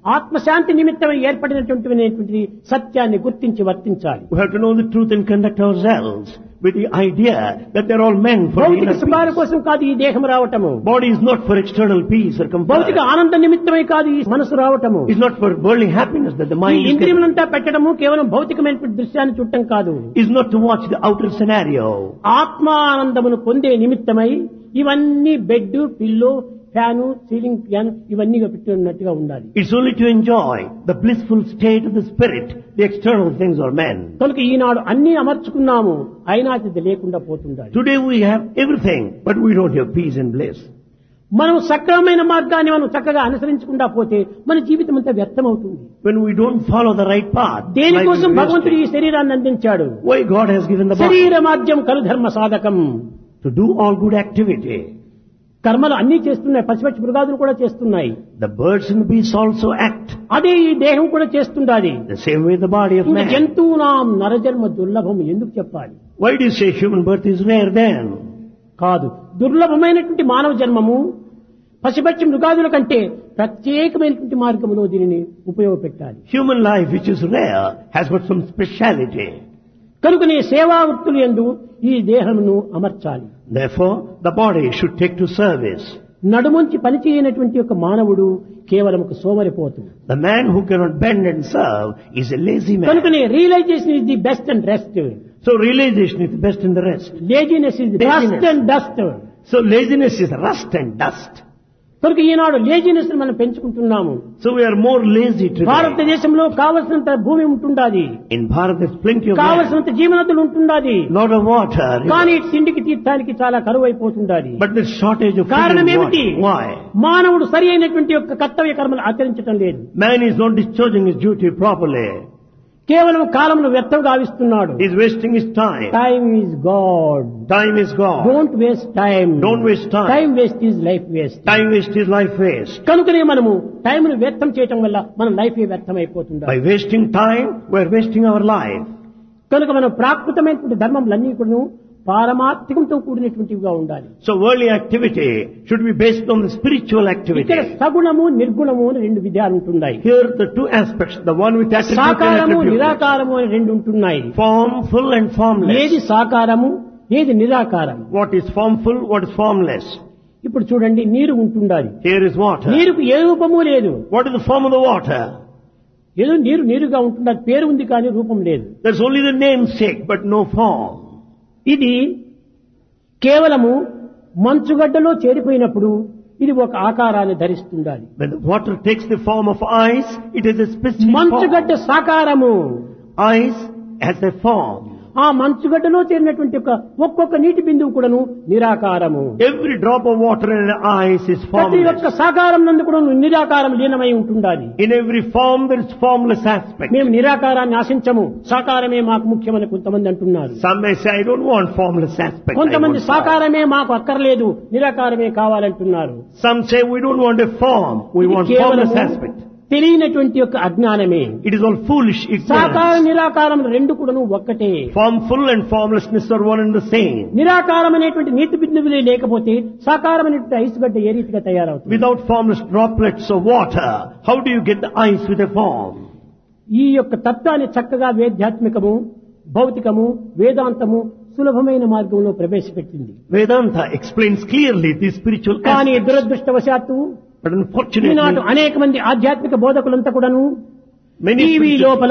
ఆత్మశాంతి నిమిత్తమై ఏర్పడినటువంటి సత్యాన్ని గుర్తించి వర్తించాలి. We have to know the truth and conduct ourselves with the idea that they're all meant for భౌతిక inner సుఖాల peace. కోసం కాదు ఈ దేహం రావటము. Body is not for external peace or భౌతిక comfort. ఆనంద నిమిత్తమై కాదు ఈ మనసు రావటము. It's not for worldly happiness that the ఈ mind is getting. ఇంద్రియములంతా పెట్టడము కేవలం భౌతికమైనటువంటి దృశ్యాన్ని చూడటం కాదు. Is not to watch the outer scenario. ఆత్మానందమును పొందే నిమిత్తమై ఇవన్నీ bed, pillow, fan, ceiling fan ఇవన్నీ పెట్టున్నట్టుగా ఉండాలి. It's only to enjoy the blissful state of the spirit. The external things are men. కనుక ఈనాడు అన్ని అమర్చుకున్నాము, అయినా అది లేకుండా పోతుండాలి. Today we have everything, but we don't have peace and bliss. మనం సక్రమమైన మార్గాన్ని మనం చక్కగా అనుసరించకుండా పోతే మన జీవితం అంతా వ్యర్థమవుతుంది. When we don't follow the right path, దేనికోసం life is భగవంతుడు ఈ wasted. శరీరాన్ని అందించాడు? Why God has given the body? శరీర మాధ్యం కలు ధర్మ సాధకం. To do all good activity. కర్మలు అన్ని చేస్తున్నాయి, పశుపక్షి మృగాదులు కూడా చేస్తున్నాయి. The birds and the beasts also act. అదే ఈ దేహం కూడా చేస్తుండాలి. The same way the body of ఇంకా man. జంతువునాం నరజన్మ దుర్లభం ఎందుకు చెప్పాలి? Why do you say human birth is rare then? కాదు, దుర్లభమైనటువంటి మానవ జన్మము పశుపక్షి మృగాదుల కంటే ప్రత్యేకమైనటువంటి మార్గంలో దీనిని ఉపయోగపెట్టాలి. Human life, which is rare, has got some speciality. కనుకనే సేవా వృత్తులు యందు ఈ దేహమును అమర్చాలి. Therefore, the body should take to service. నడుముంచి పనిచేయనటువంటి ఒక మానవుడు కేవలం ఒక సోమరిపోతు. The man who cannot bend and serve is a lazy man. కనుకనే realization is the best and rest. So realization is the best in the rest. Laziness is the rust and dust. So laziness is rust and dust. కనుక ఈనాడు లేజినెస్ మనం పెంచుకుంటున్నాము. So we are more lazy today. భారతదేశంలో కావలసినంత భూమి ఉంటుండాది, In Bharat there's plenty of land, కావలసినంత జీవనదులు ఉంటుండాది, lot of water, కానీ తిండికి తీర్థానికి చాలా కరువు అయిపోతుండాది. but there's shortage of food కారణం and ఏమిటి? water. Why? మానవుడు సరి అయినటువంటి యొక్క కర్తవ్య కర్మలు ఆచరించడం లేదు. Man is not discharging his duty properly. కేవలం కాలంలో వ్యర్థం గావిస్తున్నాడు. He's wasting his time. Time is God. Time is gone. Don't waste time. Don't waste time. Time waste is life waste. Time waste is life waste. కనుకనే మనము టైంను వ్యర్థం చేయటం వల్ల మన లైఫ్ వ్యర్థం అయిపోతుంది. By wasting time, we're wasting our life. కనుక మనం ప్రాకృతమైనటువంటి ధర్మములన్నీ కూడా పారమార్థికంతో కూడినటువంటివిగా ఉండాలి. So worldly activity should be based on the spiritual ఇక్కడ activity. సగుణము నిర్గుణము అని రెండు విధాలు ఉంటున్నాయి. Here the two aspects, the one with attribute and సాకారము attribute. నిరాకారము అని రెండు ఉంటున్నాయి. Formful and formless. ఏది సాకారము, ఏది నిరాకారము? What is formful, what is formless? ఇప్పుడు చూడండి, నీరు ఉంటుండాలి. Here is water. నీరుకు ఏ రూపము లేదు. What is the form of the water? ఏదో నీరు నీరుగా ఉంటున్నది, పేరు ఉంది కానీ రూపం లేదు. There's only the namesake, but no form. ఇది కేవలము మంచుగడ్డలో చేరిపోయినప్పుడు ఇది ఒక ఆకారాన్ని ధరిస్తుండాలి. When the water takes the form of ice, it is a specific మంచుగడ్డ form. సాకారము. Ice has a form. ఆ మంచుగడ్డలో చేరినటువంటి ఒక ఒక్కొక్క నీటి బిందువు కూడాను నిరాకారము. Every drop of water in the ice is ప్రతి ఒక్క formless. సాకారం నందు కూడా నిరాకారం లీనమై ఉంటుండాలి. In every form there is formless aspect. మేము నిరాకారాన్ని ఆశించము, సాకారమే మాకు ముఖ్యమని కొంతమంది అంటున్నారు. Some may say, I don't want formless aspect. I కొంతమంది want form. సాకారమే మాకు అక్కర్లేదు, నిరాకారమే కావాలంటున్నారు. Some say we don't want a form, we ఇది want కేవలము formless aspect. తెలియనటువంటి యొక్క అజ్ఞానమే. It is all foolish సాకార ignorance. నిరాకారం రెండు కూడాను ఒక్కటే. Formful and formlessness are one and the same. నిరాకారం అనేటువంటి నీటి బిందువులే లేకపోతే సాకారమైనటువంటి ఐస్ గడ్డ ఏ రీతిగా తయారవుతుంది? Without formless droplets of water, how do you get the ice with a form? ఈ యొక్క తత్వాన్ని చక్కగా వేద్యాత్మికము, భౌతికము, వేదాంతము సులభమైన మార్గంలో ప్రవేశపెట్టింది. Vedanta explains clearly these spiritual కానీ aspects. దురదృష్టవశాత్తు But unfortunately, ఈనాడు అనేక మంది ఆధ్యాత్మిక బోధకులంతా కూడాను many టీవీ spiritual- లోపల,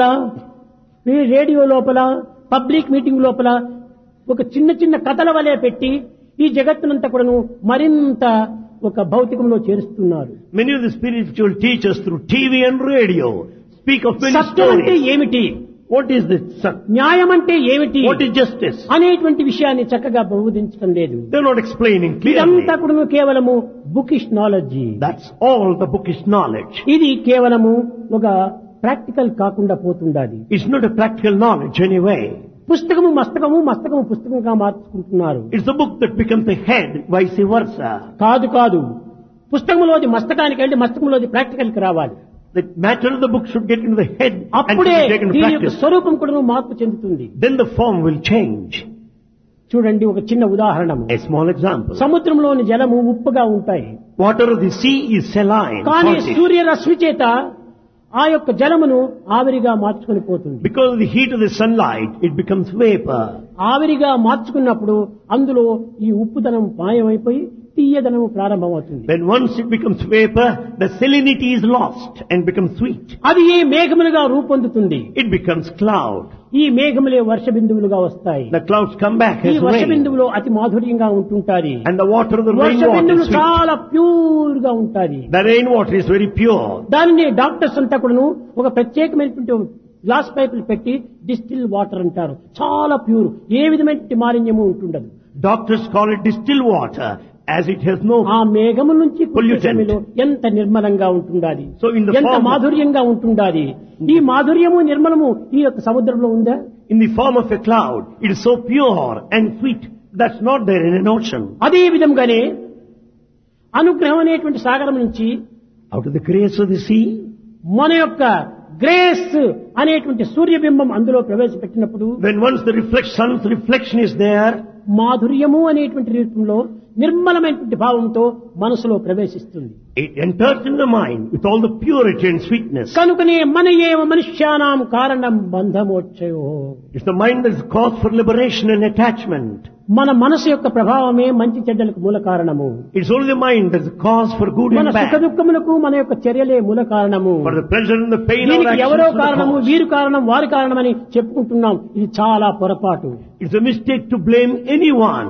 ఈ రేడియో లోపల, పబ్లిక్ మీటింగ్ లోపల ఒక చిన్న చిన్న కథల వలె పెట్టి ఈ జగత్తునంతా కూడాను మరింత ఒక భౌతికంలో చేరుస్తున్నారు. many of the spiritual teachers through T V and radio speak of many సత్యం అంటే stories. ఏమిటి, What is this? Sat? న్యాయం అంటే ఏమిటి What is justice? అనేటువంటి విషయాన్ని చక్కగా బోధించడం లేదు. They're not explaining clearly. ఇదంతా కూడా కేవలము bookish knowledge. That's all the bookish knowledge. ఇది కేవలము ఒక ప్రాక్టికల్ కాకుండా పోతుండాలి. It's not a practical knowledge anyway. పుస్తకము మస్తకము, మస్తకము పుస్తకంగా మార్చుకుంటున్నారు. It's the book that becomes the head, vice versa. కాదు కాదు, పుస్తకంలోది మస్తకానికి వెళ్ళి మస్తకంలోది ప్రాక్టికల్కి రావాలి. The matter of the book should get into the head and అప్పుడే should be taken to దీని యొక్క practice. స్వరూపం కూడా మార్పు చెందుతుంది. Then the form will change. చూడండి ఒక చిన్న ఉదాహరణ. A small example. సముద్రంలోని జలము ఉప్పుగా ఉంటాయి. Water of the sea is saline. కానీ salty. సూర్యరశ్మి చేత ఆ యొక్క జలమును ఆవిరిగా మార్చుకొని పోతుంది. Because of the heat of the sunlight, it becomes vapor. ఆవిరిగా మార్చుకున్నప్పుడు అందులో ఈ ఉప్పుదనం మాయమైపోయి తీయదనము ప్రారంభమవుతుంది. When once it becomes vapor, the salinity is lost and becomes sweet. అది ఈ మేఘములుగా రూపొందుతుంది. It becomes cloud. ఈ మేఘములే వర్ష బిందువులుగా వస్తాయి. The clouds come back ఈ as వర్ష rain. బిందువులు అతి మాధుర్యంగా ఉంటుంటాయి. And the water of the వర్ష rainwater బిందువులు is sweet. చాలా ప్యూర్ గా ఉంటాయి. The rainwater is very pure. దానిని డాక్టర్స్ అంతా కూడాను ఒక ప్రత్యేకమైనటువంటి గ్లాస్ పైపులు పెట్టి డిస్టిల్ వాటర్ అంటారు. చాలా ప్యూర్, ఏ విధమైన మాలిన్యము ఉంటుండదు. Doctors call it distilled water as it has no ఆ మేఘము నుంచి pollutant. ఎంత నిర్మలంగా ఉంటుండాలి, So in the ఎంత form of- మాధుర్యంగా ఉంటుండాలి. ఈ మాధుర్యము నిర్మలము ఈ యొక్క సముద్రంలో ఉందా? in the form of a cloud. It is so pure and sweet. That's not there in an ocean. అదే విధంగానే అనుగ్రహం అనేటువంటి సాగరం నుంచి Out of the grace of the sea, మన యొక్క గ్రేస్ అనేటువంటి సూర్యబింబం అందులో ప్రవేశపెట్టినప్పుడు when once the reflect, sun's reflection is there, మాధుర్యము అనేటువంటి రూపంలో నిర్మలమైనటువంటి భావంతో మనసులో ప్రవేశిస్తుంది. it enters in the mind with all the purity and sweetness. కనుకనే మన ఏవ మనుష్యానాం కారణం బంధమోక్షయో. It's the mind that is cause for liberation and attachment. మన మనసు యొక్క ప్రభావమే మంచి చెడ్డలకు మూల కారణము. It's only the mind that is cause for good మన and సుఖ bad. దుఃఖములకు మన యొక్క చర్యలే మూల కారణము. For the pleasure and the pain of దీనికి actions ఎవరో for the కారణము, cause. వీరు కారణం, వారి కారణమని చెప్పుకుంటున్నాం. ఇది చాలా పొరపాటు. It's a mistake to blame anyone.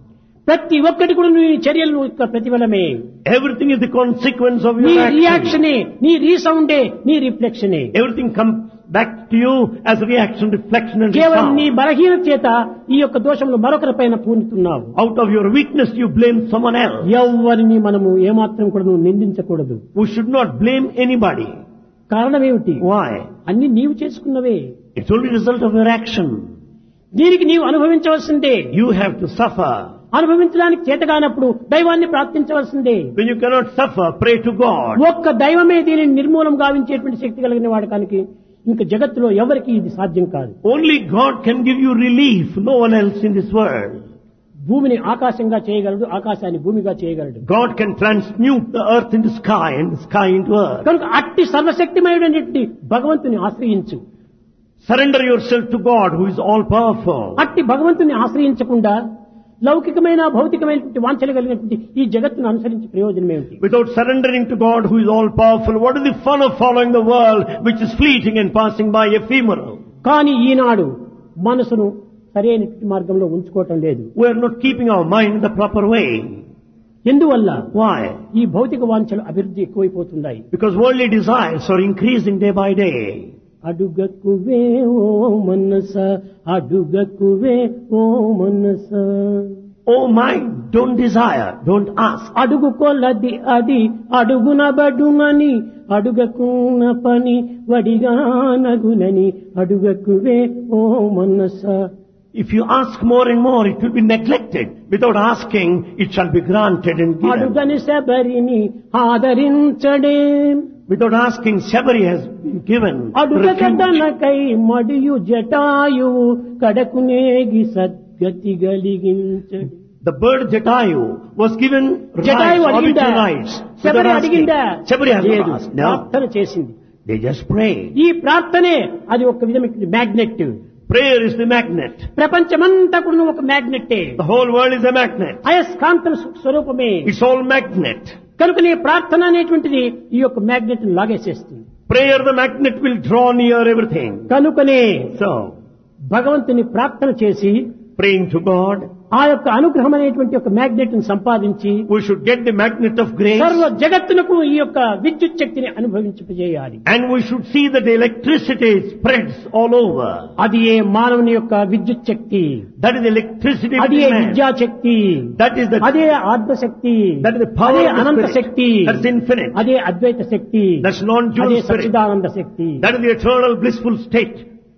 ప్రతి ఒక్కటి కూడా నీ చర్యలు యొక్క ప్రతిఫలమే. Everything is the consequence of నీ your action. రియాక్షనే, నీ రీసౌండే, నీ రిఫ్లెక్షనే. Everything comes back to you as a reaction, reflection and కేవలం నీ resound. బలహీన చేత ఈ యొక్క దోషములు మరొకరి పైన పూనుతున్నావు. Out of your weakness you blame someone else. ఎవరిని మనము ఏమాత్రం కూడా నువ్వు నిందించకూడదు. We should not blame anybody. కారణం ఏమిటి? Why? అన్ని నీవు చేసుకున్నవే. It's only a result of your action. దీనికి నీవు అనుభవించవలసిందే. You have to suffer. అనుభవించడానికి చేతగానప్పుడు దైవాన్ని ప్రార్థించవలసిందే. When you cannot suffer, pray to God. ఒక్క దైవమే దీనిని నిర్మూలం గావించేటువంటి శక్తి కలిగిన వాడకానికి ఇంకా జగత్తులో ఎవరికి ఇది సాధ్యం కాదు. Only God can give you relief, no one else in this world. భూమిని ఆకాశంగా చేయగలడు, ఆకాశాన్ని భూమిగా చేయగలడు. God can transmute the earth into sky and the sky into earth. కనుక అట్టి సర్వశక్తిమయుడైనటువంటి భగవంతుని ఆశ్రయించు. Surrender yourself to God who is all powerful. అట్టి భగవంతుని ఆశ్రయించకుండా లౌకికమైన భౌతికమైనటువంటి వాంఛలు కలిగినటువంటి ఈ జగత్తును అనుసరించి ప్రయోజనం ఏమిటి? Without surrendering to God who is all powerful, what is the fun of following the world which is fleeting and passing by, ephemeral? కానీ ఈనాడు మనసును సరైనటువంటి మార్గంలో ఉంచుకోవటం లేదు. We are not keeping our mind in the proper way. ఎందువల్ల? Why? ఈ భౌతిక వాంఛలు అభివృద్ధి ఎక్కువైపోతున్నాయి. Because worldly desires are increasing day by day. అడుగకువే ఓ మనస, అడుగకువే ఓ మనస. Oh mind, don't desire, don't ask. అడుగు కొలది అది అడుగునబడునని, అడుగకున్న పని వడిగానగునని, అడుగకువే ఓ మనస. If you ask more and more, it will be neglected. Without asking, it shall be granted and given. అడుగని శబరిని ఆదరించడే. Without asking, Shabari has been given. refuge. అడుగదనకై మడియు Jatayu కడకునేగి సద్గతి గలిగించడు. The bird Jatayu was given rights, Jatayu అడిగిందా? orbital rights. Sabari Without asking. అడిగిందా? Shabari has లేదు. not asked. No. ప్రార్థన చేసింది. They just prayed. ఈ ప్రార్థనే అది ఒక విధమైన magnet. Prayer is the magnet. ప్రపంచమంతా కూడా ఒక మ్యాగ్నెట్టే. The whole world is a magnet. అయస్కాంతం స్వరూపమే. It's all magnet. కనుక నీ ప్రార్థన అనేటువంటిది ఈ యొక్క మ్యాగ్నెట్ లాగేసేస్తుంది. Prayer, the magnet will draw near everything. కనుకనే So, భగవంతుని ప్రార్థన చేసి praying to God, ఆ యొక్క అనుగ్రహం అనేటువంటి ఒక మ్యాగ్నెట్ ని సంపాదించి we should get the magnet of grace. సర్వ జగత్తునకు ఈ యొక్క విద్యుత్ శక్తిని అనుభవించేయాలి. And we should see that the electricity spreads all over. అది ఏ మానవుని యొక్క విద్యుత్ శక్తి, That is the electricity అదే within man. విద్యా శక్తి, That is the, అదే ఆత్మ శక్తి, that is the power అదే of the Anantha spirit. Shakti, That's infinite. అదే అద్వైత శక్తి, That's non-dual అదే spirit. Sachchidananda Shakti. That is the eternal blissful state.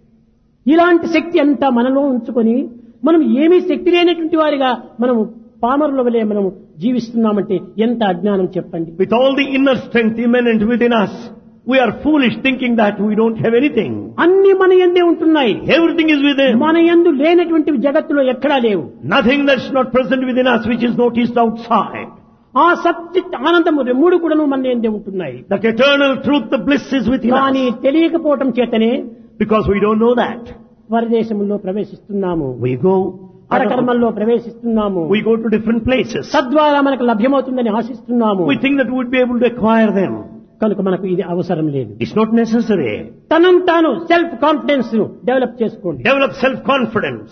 ఇలాంటి శక్తి అంతా మనలో ఉంచుకొని మనం ఏమీ శక్తి లేనటువంటి వారిగా మనం పామరుల వలె మనం జీవిస్తున్నామంటే ఎంత అజ్ఞానం చెప్పండి. With all the inner strength immanent within us, we are foolish thinking that we don't have anything. అన్ని మన యందే ఉంటున్నాయి. Everything is within. మన యందు లేనటువంటి జగత్తులో ఎక్కడా లేవు. Nothing that's not present within us which is noticed outside. ఆ సచ్చిత్ ఆనందము మూడు కూడాను మన ఎందే ఉంటున్నాయి. That eternal truth, the bliss is within కానీ us. తెలియకపోవటం చేతనే Because we don't know that. పరదేశంలో ప్రవేశిస్తున్నాము, We go, పరకర్మల్లో ప్రవేశిస్తున్నాము, we go to different places. తద్వారా మనకు లభ్యమవుతుందని ఆశిస్తున్నాము. We think that we would be able to acquire them. కనుక మనకు ఇది అవసరం లేదు. It's not necessary. తనను తాను సెల్ఫ్ కాన్ఫిడెన్స్ డెవలప్ చేసుకోండి. Develop self-confidence.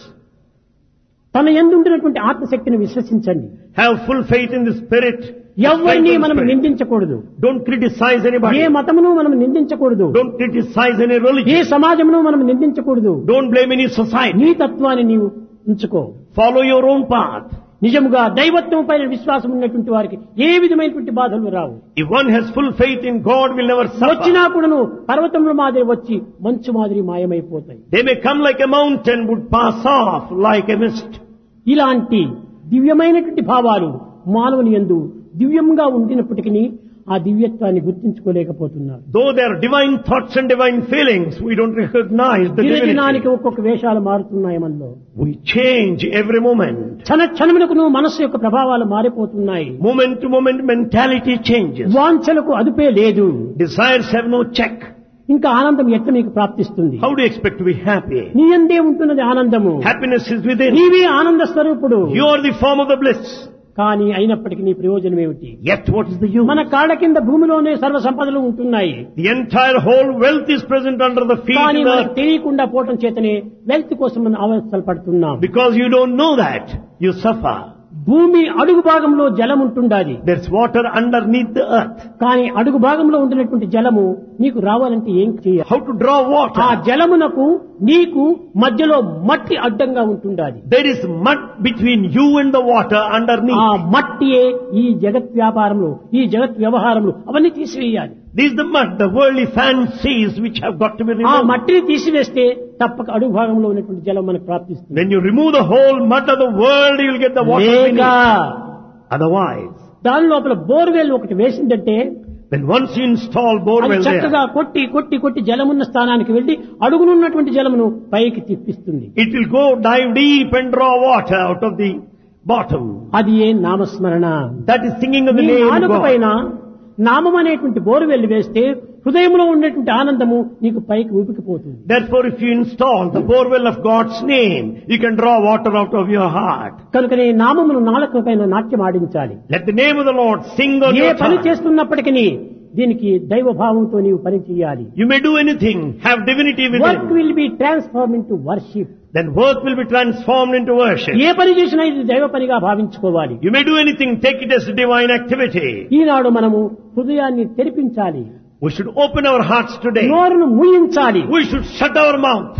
తన యందు ఉంటున్నటువంటి ఆత్మశక్తిని విశ్వసించండి. Have full faith in the Spirit. ఎవరిని Strengthen మనం spirit. నిందించకూడదు. Don't criticize anybody. ఏ మతమును మనం నిందించకూడదు. Don't criticize any A religion. సమాజమును మనం నిందించకూడదు. Don't blame any society. నీ తత్వాన్ని నీవు ఉంచుకో. Follow your own path. నిజముగా దైవత్వం పైన విశ్వాసం ఉన్నటువంటి వారికి ఏ విధమైనటువంటి బాధలు రావు. If one has full faith in God, will never వచ్చినా suffer. కూడాను పర్వతముల మాదిరి వచ్చి మంచు మాదిరి మాయమైపోతాయి. They may come like a mountain, would pass off like a mist. ఇలాంటి దివ్యమైనటువంటి భావాలు మానవుని యందు దివ్యంగా ఉండినప్పటికీ ఆ దివ్యత్వాన్ని గుర్తించుకోలేకపోతున్నారు. Though there are divine thoughts and divine feelings, we don't recognize the దినదినానికి divinity. ఒక్కొక్క వేషాలు మారుతున్నాయి మనలో. We change every moment. క్షణ క్షణములకు మనస్సు యొక్క ప్రభావాలు మారిపోతున్నాయి. Moment to moment, mentality changes. వాంఛలకు అదుపే లేదు. Desires have no check. ఇంకా ఆనందం ఎట్లా నీకు ప్రాప్తిస్తుంది? How do you expect to be happy? నీ యందే ఉంటున్నది ఆనందము. Happiness is within. నీవే ఆనంద స్వరూపుడు. You are the form of the bliss. కానీ అయినప్పటికీ నీ ప్రయోజనం ఏమిటి? Yet what is the use? మన కాళ్ళ కింద భూమిలోనే సర్వ సంపదలు ఉంటున్నాయి. The entire whole wealth is present under the feet కానీ of the మనకు earth. తెలియకుండా పోవటం చేతనే వెల్త్ కోసం మనం అవస్థలు పడుతున్నాం. Because you don't know that, you suffer. భూమి అడుగు భాగంలో జలం ఉంటుండాలి. There's water underneath the earth. కానీ అడుగు భాగంలో ఉంటున్నటువంటి జలము నీకు రావాలంటే ఏం చేయాలి? How to draw ఆ water? జలమునకు నీకు మధ్యలో మట్టి అడ్డంగా ఉంటుండాలి. There is mud between you and the water ఆ underneath. మట్టియే ఈ జగత్ వ్యాపారంలో ఈ జగత్ వ్యవహారంలో అవన్నీ తీసివేయాలి. This is the mud, the worldly fancies which have got to be ఆ removed. మట్టిని తీసివేస్తే తప్పక అడుగు భాగంలో ఉన్నటువంటి జలం మనకు ప్రాప్తిస్తుంది. When you remove the whole mud of the world, you will get the water లేక beneath. Otherwise, దాని లోపల బోర్వెల్ ఒకటి వేసిందంటే when once you install అది borewell చక్కగా there, కొట్టి కొట్టి కొట్టి జలమున్న స్థానానికి వెళ్లి అడుగునున్నటువంటి జలమును పైకి తిప్పిస్తుంది. it will go dive deep and draw water out of the bottom. అది ఏ నామస్మరణ. That is singing of the నీ name of నాలుక God. పైన నామం అనేటువంటి బోరువెల్లి వేస్తే హృదయంలో ఉండేటువంటి ఆనందము నీకు పైకి ఊపికిపోతుంది. Therefore, if you install the borewell of God's name, you can draw water out of your heart. కనుక నీ నామమును నాలుక పైన నాట్యం ఆడించాలి. Let the name of the Lord sing on A your పని tongue. చేస్తున్నప్పటికీ దీనికి దైవ భావంతో నీవు పని చేయాలి. You may do anything, have divinity work within. Will be transform into worship. Then work will be transformed into worship. ఏ పని చేసినా ఇది దైవ పనిగా భావించుకోవాలి. You may do anything, take it as a divine activity. ఈనాడు మనము హృదయాన్ని తెరిపించాలి. We should open our hearts today. నోరును మూయించాలి. We should shut our mouth.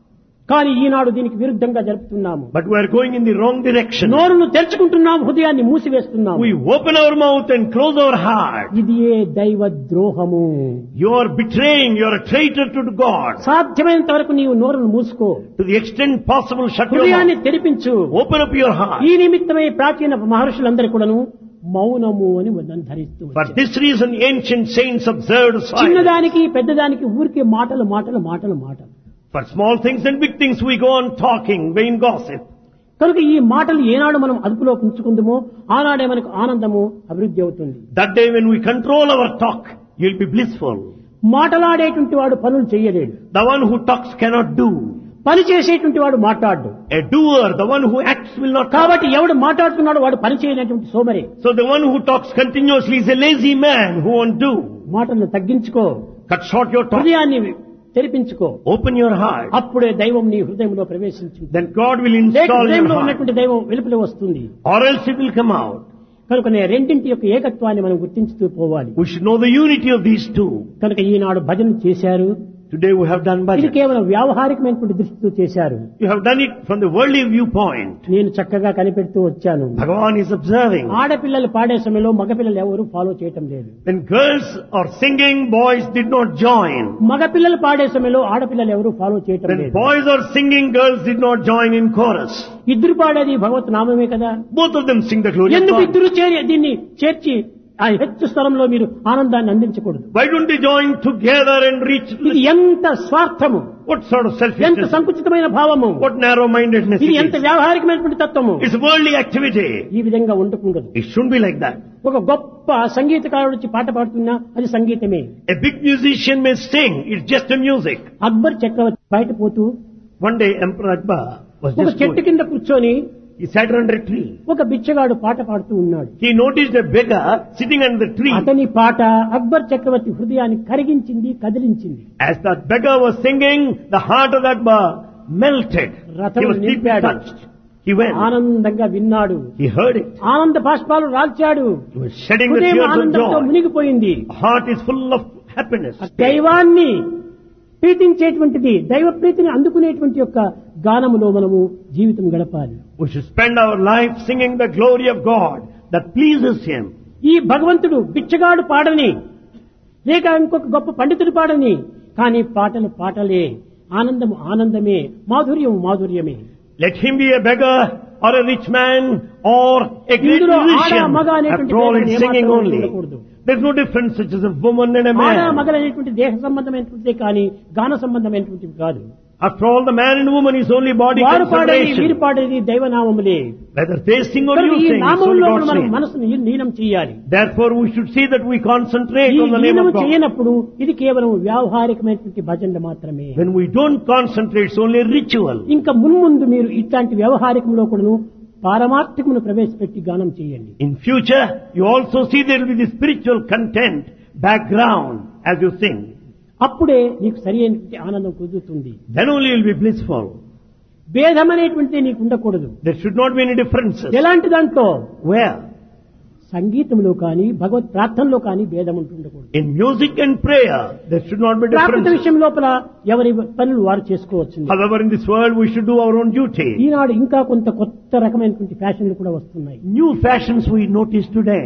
కానీ ఈనాడు దీనికి విరుద్ధంగా జరుపుతున్నాము. But we are going in the wrong direction. నోరును తెరుచుకుంటున్నాము, హృదయాన్ని మూసివేస్తున్నాము. We open our mouth and close our heart. ఇది ఏ దైవ ద్రోహము. You are betraying, you are a traitor to God. సాధ్యమైనంత వరకు నీవు నోరును మూసుకో. To the extent possible, shut your హృదయాన్ని mouth. తెరిపించు. Open up your heart. ఈ నిమిత్తమై ప్రాచీన మహర్షులందరూ కూడాను మౌనము అని మనం ధరిస్తూ For వచ్చారు. this reason, ancient saints observed silence. చిన్నదానికి పెద్దదానికి ఊరికే మాటలు మాటలు మాటలు మాటలు. For small things and big things, we go on talking, vain gossip. కనుక ఈ మాటలు ఏనాడు మనం అదుపులో ఉంచుకుందామో ఆనాడే మనకు ఆనందము అభివృద్ధి అవుతుంది. That day when we control our talk, you'll be blissful. మాటలాడేటువంటి వాడు పనులు చేయలేడు. The one who talks cannot do. పని చేసేటువంటి వాడు మాట్లాడు. A doer, the one who acts, will not talk. కాబట్టి ఎవడు మాట్లాడుతున్నాడో వాడు పని చేయనటువంటి సోమరి. So the one who talks continuously is a lazy man who won't do. మాటలను తగ్గించుకో. Cut short your talk. హృదయాన్ని తెరిపించుకో. Open your heart. అప్పుడే దైవం నీ హృదయంలో ప్రవేశించింది. Then God will లేక install your హృదయంలో heart. ఉన్నటువంటి దైవం వెలుపలే వస్తుంది. Or else it will come out. కనుక నే రెండింటి యొక్క ఏకత్వాన్ని మనం గుర్తించుతూ పోవాలి. We should know the unity of these two. కనుక ఈనాడు భజన చేశారు. Today we have done ఇది bhajan. కేవలం వ్యావహారికమైనటువంటి దృష్టితో చేశారు. You have done it from the worldly viewpoint. నేను చక్కగా కనిపెడుతూ వచ్చాను. Bhagavan is observing. ఆడపిల్లలు పాడే సమయంలో మగపిల్లలు ఎవరు ఫాలో చేయటం లేదు. When girls are singing, boys did not join. మగపిల్లలు పాడే సమయంలో ఆడపిల్లలు ఎవరు ఫాలో చేయటం When లేదు. boys are singing, girls did not join in chorus. ఇద్దరు పాడేది భగవత్ నామమే కదా. Both of them sing the glory of ఎందుకు God. ఇద్దరు చేరి దీన్ని చేర్చి ఆ హెచ్చు స్వరంలో మీరు ఆనందాన్ని అందించకూడదు. Why don't they join together and reach? ఇది ఎంత స్వార్థము, What sort of ఎంత selfishness? సంకుచితమైన భావము, What narrow-mindedness ఇది it ఎంత is? వ్యావహారికమైనటువంటి తత్వము. It's worldly activity. ఈ విధంగా ఉండకూడదు. It shouldn't be like that. ఒక గొప్ప సంగీతకారుడు వచ్చి పాట పాడుతున్నా అది సంగీతమే. A big musician may sing. It's just a music. Akbar చక్రవర్తి బయట పోతూ One day Emperor Akbar was ఒక just చెట్టు going. కింద కూర్చొని He sat under a tree. ఒక బిచ్చగాడు పాట పాడుతూ ఉన్నాడు. He noticed a beggar sitting under the tree. అతని పాట అక్బర్ చక్రవర్తి హృదయాన్ని కరిగించింది, కదిలించింది. As that beggar was singing, the heart of Akbar melted. He was deeply touched. He went. ఆనందంగా విన్నాడు. He heard it. ఆనంద బాష్పాలు రాల్చాడు. He was shedding the హృదయం tears of ఆనందంతో joy. మునిగిపోయింది. Heart is full of happiness. దైవాన్ని ప్రీతించేటువంటిది, దైవ ప్రీతిని అందుకునేటువంటి యొక్క గానములో మనము జీవితం గడపాలి. We should spend our life singing the glory of God that pleases Him. ఈ భగవంతుడు బిచ్చగాడు పాడని, లేక ఇంకొక గొప్ప పండితుడు పాడని, కానీ పాటలు పాటలే, ఆనందము ఆనందమే, మాధుర్యం మాధుర్యమే. Let him be a beggar or a rich man or a great ఇందులో ఆడ musician. మగ అనేటువంటి After all, it's భేదం singing ఏమాత్రం only. ఉండకూడదు. There's no difference such as a woman and a ఆడ man. మగలనేటువంటి దేహ సంబంధమైనటువంటిదే కానీ గాన సంబంధమైనటువంటిది కాదు. After all, the man and woman is only body వారు పాడేది వీరు consideration. పాడేది దైవనామములే. Whether they sing or కనుక you ఈ sing, it's only నామంలో God's మనం name. మనసును లీనం చేయాలి. Therefore, we should see that we concentrate ఈ on the name లీనము of God. చేయనప్పుడు ఇది కేవలం వ్యావహారికమైనటువంటి భజన మాత్రమే. When we don't concentrate, it's only ritual. ఇంకా మున్ముందు మీరు ఇట్లాంటి వ్యవహారికంలో కూడాను పారమార్థికమును ప్రవేశపెట్టి గానం చేయండి. In future, you also see there will be the spiritual content, background, as you sing. అప్పుడే నీకు సరి అయినటువంటి ఆనందం కుదురుతుంది. Then only you will be blissful. భేదం అనేటువంటిది నీకు ఉండకూడదు. There should not be any differences. ఎలాంటి దాంట్లో? Where? సంగీతంలో కానీ భగవత్ ప్రార్థనలో కానీ భేదం ఉంటుండకూడదు. In music and prayer, there should not be Prakrit differences. విషయం లోపల ఎవరి పనులు వారు చేసుకోవచ్చు. However, in this world, we should do our own duty. ఈనాడు ఇంకా కొంత కొత్త రకమైనటువంటి ఫ్యాషన్లు కూడా వస్తున్నాయి. New fashions we notice today.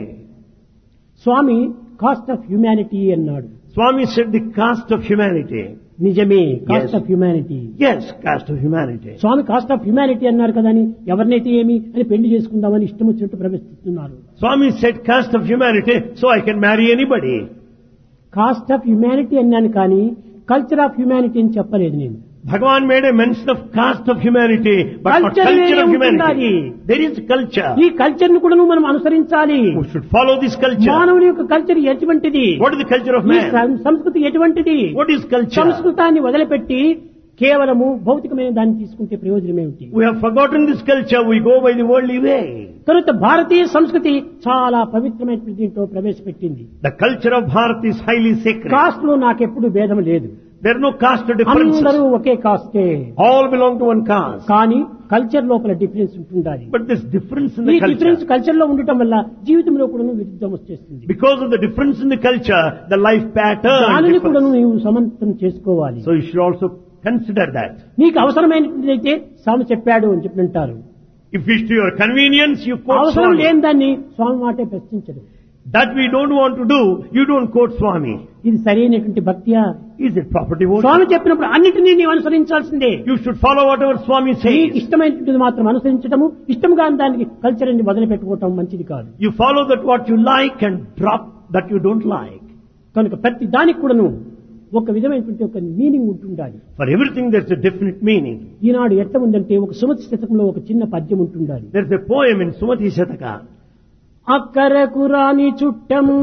Swami caste of humanity అన్నాడు. Swami said the caste of humanity. నిజమే, caste Yes. Of humanity. Yes, caste of humanity. Swami caste of humanity అన్నారు కదా అని ఎవరినైతే ఏమి అని పెళ్లి చేసుకుందామని ఇష్టం వచ్చినట్టు ప్రవేశిస్తున్నారు. Swami said caste of humanity, so I can marry anybody. Caste of humanity అన్నాను కానీ కల్చర్ ఆఫ్ హ్యుమానిటీ అని చెప్పలేదు నేను. Bhagavan made a mention of caste of humanity, but not Culture culture వేరే of ఉంటున్నది. humanity. There is culture. ఈ కల్చర్ ను కూడా మనం అనుసరించాలి. We should follow this culture. మానవుని యొక్క కల్చర్ ఎటువంటిది? What is the culture of ఈ man? సం- సంస్కృతి ఎటువంటిది? What is culture? సంస్కృతాన్ని వదిలిపెట్టి కేవలము భౌతికమైన దాన్ని తీసుకుంటే ప్రయోజనం ఏమిటి? We have forgotten this culture. We go by the worldly way. తరువాత భారతీయ సంస్కృతి చాలా పవిత్రమైన దీంట్లో ప్రవేశపెట్టింది. The culture of Bharat is highly sacred. Caste లో నాకెప్పుడు భేదం లేదు. There are no caste differences. అందరూ ఒకే కాస్టే. All belong to one caste. కానీ కల్చర్ లోపల డిఫరెన్స్ ఉంటుండాలి. But there's difference in ఈ the డిఫరెన్స్ culture. కల్చర్ లో ఉండటం వల్ల జీవితంలో కూడా విరుద్ధం వచ్చేస్తుంది. Because of the difference in the culture, the life pattern దానిని కూడా differs. నీవు సమంతం చేసుకోవాలి. So you should also consider that. నీకు అవసరమైనదైతే స్వామి చెప్పాడు అని చెప్పి అంటారు. If it's to your convenience, you quote అవసరం Swami. లేని దాన్ని స్వామి మాటే ప్రశ్నించడు. That we don't want to do, you don't quote Swami. ఇది సరైనటువంటి భక్తియా? Is it proper devotion? స్వామి చెప్పినప్పుడు అన్నిటినీ నీవు అనుసరించాల్సిందే. You should follow whatever Swami నీకు says. ఇష్టమైనటువంటిది మాత్రం అనుసరించడము, ఇష్టంగా దానికి కల్చర్ అని వదిలిపెట్టుకోవటం మంచిది కాదు. You follow that what you like and drop that you don't like. కనుక ప్రతి దానికి కూడాను ఒక విధమైనటువంటి ఒక మీనింగ్ ఉంటుండాలి. For everything there's a definite meaning. ఈనాడు ఎట్లా ఉందంటే ఒక సుమతి శతకంలో ఒక చిన్న పద్యం ఉంటుండాలి. There's a poem in Sumati Shataka. అక్కరకు రాని చుట్టము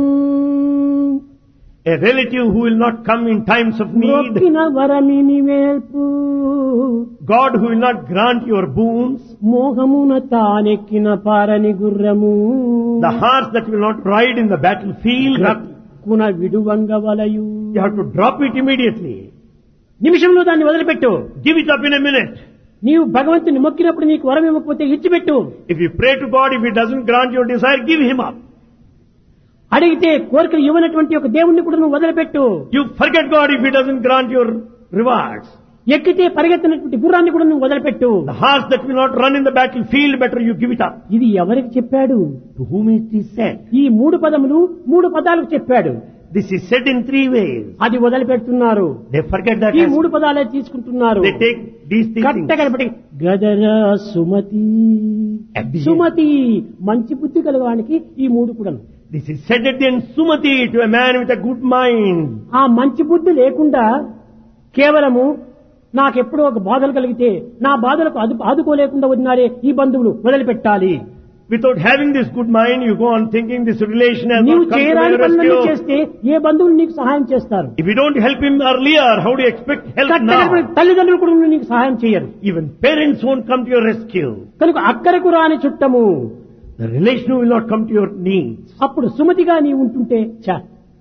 A relative who will not come in times of need. మొక్కిన వరమిని వేల్పు God who will not grant your boons. మోహమున తానెక్కిన పారని గుర్రము The horse that will not ride in the battlefield. కున విడువంగ వలయు. You have to drop it immediately. నిమిషంలో దాన్ని వదిలిపెట్టు. Give it up in a minute. నీవు భగవంతుని మొక్కినప్పుడు నీకు వరం ఇవ్వకపోతే ఇచ్చిపెట్టు. If you pray to God, if He doesn't grant your desire, give Him up. అడిగితే కోరికలు ఇవ్వనటువంటి ఒక దేవుణ్ణి కూడా నువ్వు వదిలిపెట్టు. You forget God if He doesn't grant your rewards. ఎక్కితే పరిగెత్తినటువంటి గుర్రాన్ని కూడా నువ్వు వదిలిపెట్టు. The horse that will not run in the battlefield, better you give it up. ఇది ఎవరికి చెప్పాడు? To whom is this said? ఈ మూడు పదములు మూడు పదాలకు చెప్పాడు. This is said in three ways. అది వదిలిపెడుతున్నారు. They forget that. ఈ as- మూడు పదాలే తీసుకుంటున్నారు. They take these three కట్ట things. కనపడి గదరా సుమతి Abhijit. సుమతి మంచి బుద్ధి కలవానికి ఈ మూడు కూడా. This is said at the end, Sumati, to a man with a good mind. ఆ మంచి బుద్ధి లేకుండా కేవలము నాకెప్పుడో ఒక బాధలు కలిగితే నా బాధలకు అదు ఆదుకోలేకుండా ఉన్నారే ఈ బంధువులు వదిలిపెట్టాలి. Without having this good mind, you go on thinking this relation has నీవు not come to చేయరాని my పనులన్నీ rescue. చేస్తే ఏ బంధువులు నీకు సహాయం చేస్తారు? If you don't help him earlier, how do you expect help కట్టకడపడి now? తల్లిదండ్రులు కూడా నీకు సహాయం చేయరు. Even parents won't come to your rescue. కనుక అక్కరకు రాని చుట్టము The relation will not come to your needs. అప్పుడు సుమతిగా నీ ఉంటుంటే చా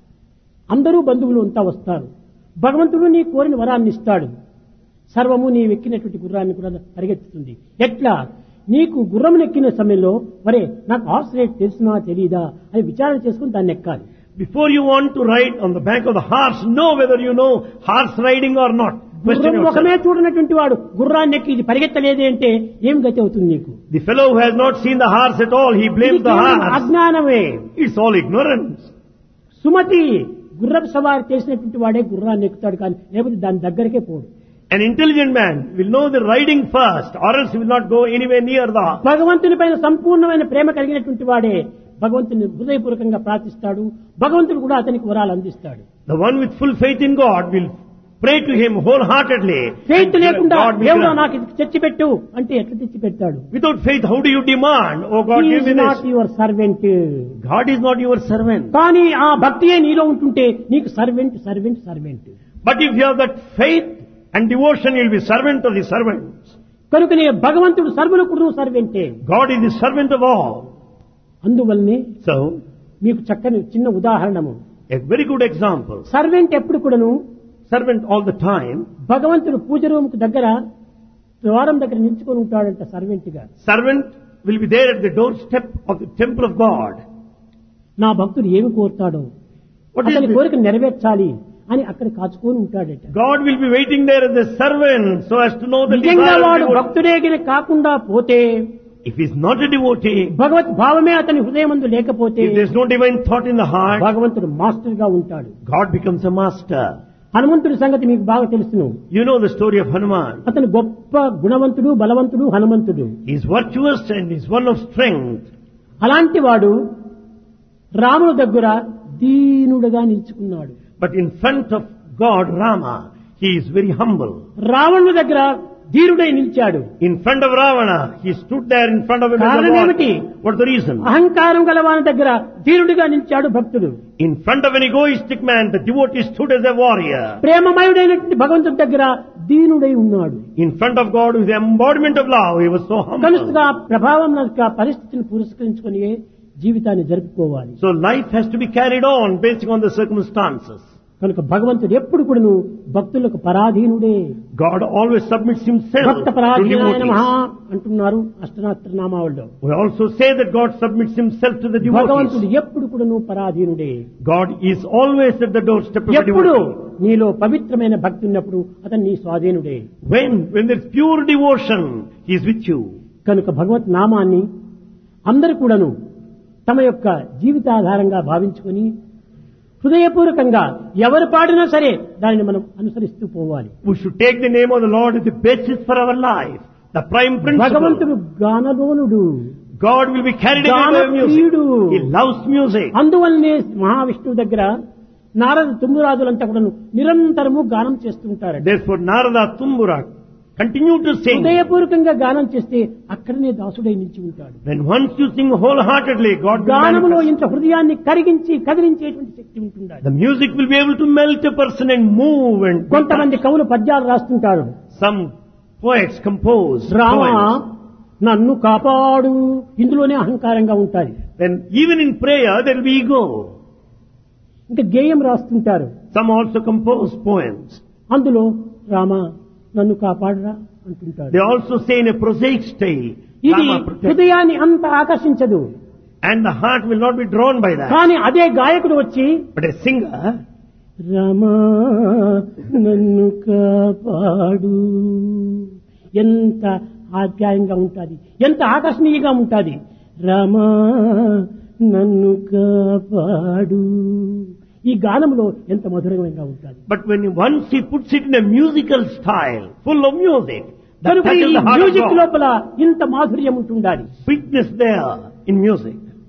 అందరూ బంధువులు అంతా వస్తారు. భగవంతుడు నీ కోరిన వరాన్ని ఇస్తాడు. సర్వము నీ ఎక్కినటువంటి గుర్రాన్ని కూడా పరిగెత్తుతుంది. ఎట్లా నీకు గుర్రం ఎక్కిన సమయంలో వరే నాకు హార్స్ రేట్ తెలిసినా తెలీదా అని విచారణ చేసుకుని దాన్ని ఎక్కాలి. Before you want to ride on the back of the horse, know whether you know horse riding or not. Question గుర్రం ముఖమే yourself. చూడనటువంటి వాడు గుర్రాన్ని ఎక్కి ఇది పరిగెత్తలేదే అంటే ఏం గతి అవుతుంది నీకు? The fellow who has not seen the horse at all, he ఇది blames the కేవలం horse. అజ్ఞానమే. It's all ignorance. సుమతి గుర్రపు సవారి చేసినటువంటి వాడే గుర్రాన్ని ఎక్కుతాడు, కానీ లేకపోతే దాని దగ్గరికే పోడు. An intelligent man will know the riding first, or else he will not go anywhere near the horse. భగవంతుని పైన సంపూర్ణమైన ప్రేమ కలిగినటువంటి వాడే భగవంతుని హృదయపూర్వకంగా ప్రార్థిస్తాడు. భగవంతుడు కూడా అతనికి వరాలు అందిస్తాడు. The one with full faith in God will pray to him wholeheartedly. Faith లేకుండా God will దేవుడు grant. నాకు ఇది తెచ్చిపెట్టు అంటే ఎట్లా తెచ్చి పెడతాడు? Without faith, how do you demand? Oh God, give me not this. Your servant. God is not your servant. కానీ ఆ భక్తియే నీలో ఉంటుంటే నీకు servant servant servant. But if you have that faith and devotion, you will be servant of the servants. కనుక నీ భగవంతుడు సర్వులకు సర్వెంటే. God is the servant of all. అందువల్లనే So, మీకు చక్కని చిన్న ఉదాహరణము. a very good example. Servant ఎప్పుడు కూడాను Servant all the time. భగవంతుడు పూజ రూముకు దగ్గర ద్వారం దగ్గర నిల్చుకొని ఉంటాడంట సర్వెంట్ గా. Servant will be there at the doorstep of the temple of God. నా భక్తుడు ఏమి కోరుతాడో What is అతని this? కోరిక నెరవేర్చాలి అని అక్కడ కాచుకొని ఉంటాడట. God will be waiting there as a servant so as to know the నిజంగా desire of వాడు the devotee. భక్తుడేగిన కాకుండా పోతే, If he is not a devotee, భగవత్ భావమే అతని హృదయమందు లేకపోతే if there is no divine thought in the heart, భగవంతుడు మాస్టర్ గా ఉంటాడు. God becomes a master. హనుమంతుడి సంగతి మీకు బాగా తెలుసును. You know the story of Hanuman. అతను గొప్ప గుణవంతుడు, బలవంతుడు, హనుమంతుడు. He is virtuous and is one of strength. అలాంటి వాడు రాముని దగ్గర దీనుడుగా నిలుచుకున్నాడు. But in front of God, Rama, he is very humble. రావణుని దగ్గర ధీరుడై నిలిచాడు. In front of Ravana, he stood there in front of him. as a కారణం warrior. ఏమిటి? What's the reason? అహంకారం గలవాని దగ్గర ధీరుడిగా నిలిచాడు భక్తుడు. In front of an egoistic man, the devotee stood as a warrior. ప్రేమమయుడైనటువంటి భగవంతుడి దగ్గర దీనుడై ఉన్నాడు. In front of God, with the embodiment of love, he was so humble. కనుక ప్రభావం యొక్క పరిస్థితిని పురస్కరించుకొని జీవితాన్ని జరుపుకోవాలి. So life has to be carried on based on the circumstances. కనుక భగవంతుడు ఎప్పుడు కూడాను భక్తులకు పరాధీనుడే. God always submits himself Bhakta to పరాధీనాయ నమః devotees. అంటున్నారు అష్టనాత్ర నామావళిలో. We also say that God submits himself to the భగవంతుడు devotees. ఎప్పుడు కూడాను పరాధీనుడే. God is always at the doorstep of the ఎప్పుడు devotee. నీలో పవిత్రమైన భక్తి ఉన్నప్పుడు అతను నీ స్వాధీనుడే. When, when there's pure devotion, he is with you. కనుక భగవత్ నామాన్ని అందరూ కూడాను తమ యొక్క జీవితాధారంగా భావించుకొని హృదయపూర్వకంగా ఎవరు పాడినా సరే దానిని మనం అనుసరిస్తూ పోవాలి. We should take the name of the Lord as the basis for our life, the prime principle. భగవంతుడు గానలోనుడు, God will be carried away by music. గానప్రియుడు. He loves music. అందువల్లనే మహావిష్ణువు దగ్గర నారద తుమ్మురాజులంతా కూడా నిరంతరము గానం చేస్తుంటారు. Therefore, Narada, Tumbura continue to sing. హృదయపూర్వకంగా గానం చేస్తే అక్కడనే దాసుడై నిలిచి ఉంటాడు. When once you sing wholeheartedly, God will గానములో manifest. ఇంత హృదయాన్ని కరిగించి కదిలించేటువంటి శక్తి ఉంటుండాలి. The music will be able to melt a person and move and కొంతమంది కవులు పద్యాలు రాస్తుంటారు. some poets compose Rama poems. నన్ను కాపాడు, ఇందులోనే అహంకారంగా ఉంటారు. Then even in prayer there will be ego. ఇంకా గేయం రాస్తుంటారు. Some also compose poems. అందులో రామ నన్ను కాపాడురా అంటుంటారు. They also say in a prosaic style, ఇది Rama protect. హృదయాన్ని అంత ఆకర్షించదు. And the heart will not be drawn by that. కానీ అదే గాయకుడు వచ్చి But a singer, రమా నన్ను కాపాడు, ఎంత ఆప్యాయంగా ఉంటుంది, ఎంత ఆకర్షణీయంగా ఉంటుంది. రమా నన్ను కాపాడు, ఈ గానంలో ఎంత మధురంగా ఉంటుంది. but when once he puts it in a musical style, full of music, that కనుక ఈ touches the heart of music God. లోపల ఇంత మాధుర్యం ఉంటుండాలి. Sweetness there in music.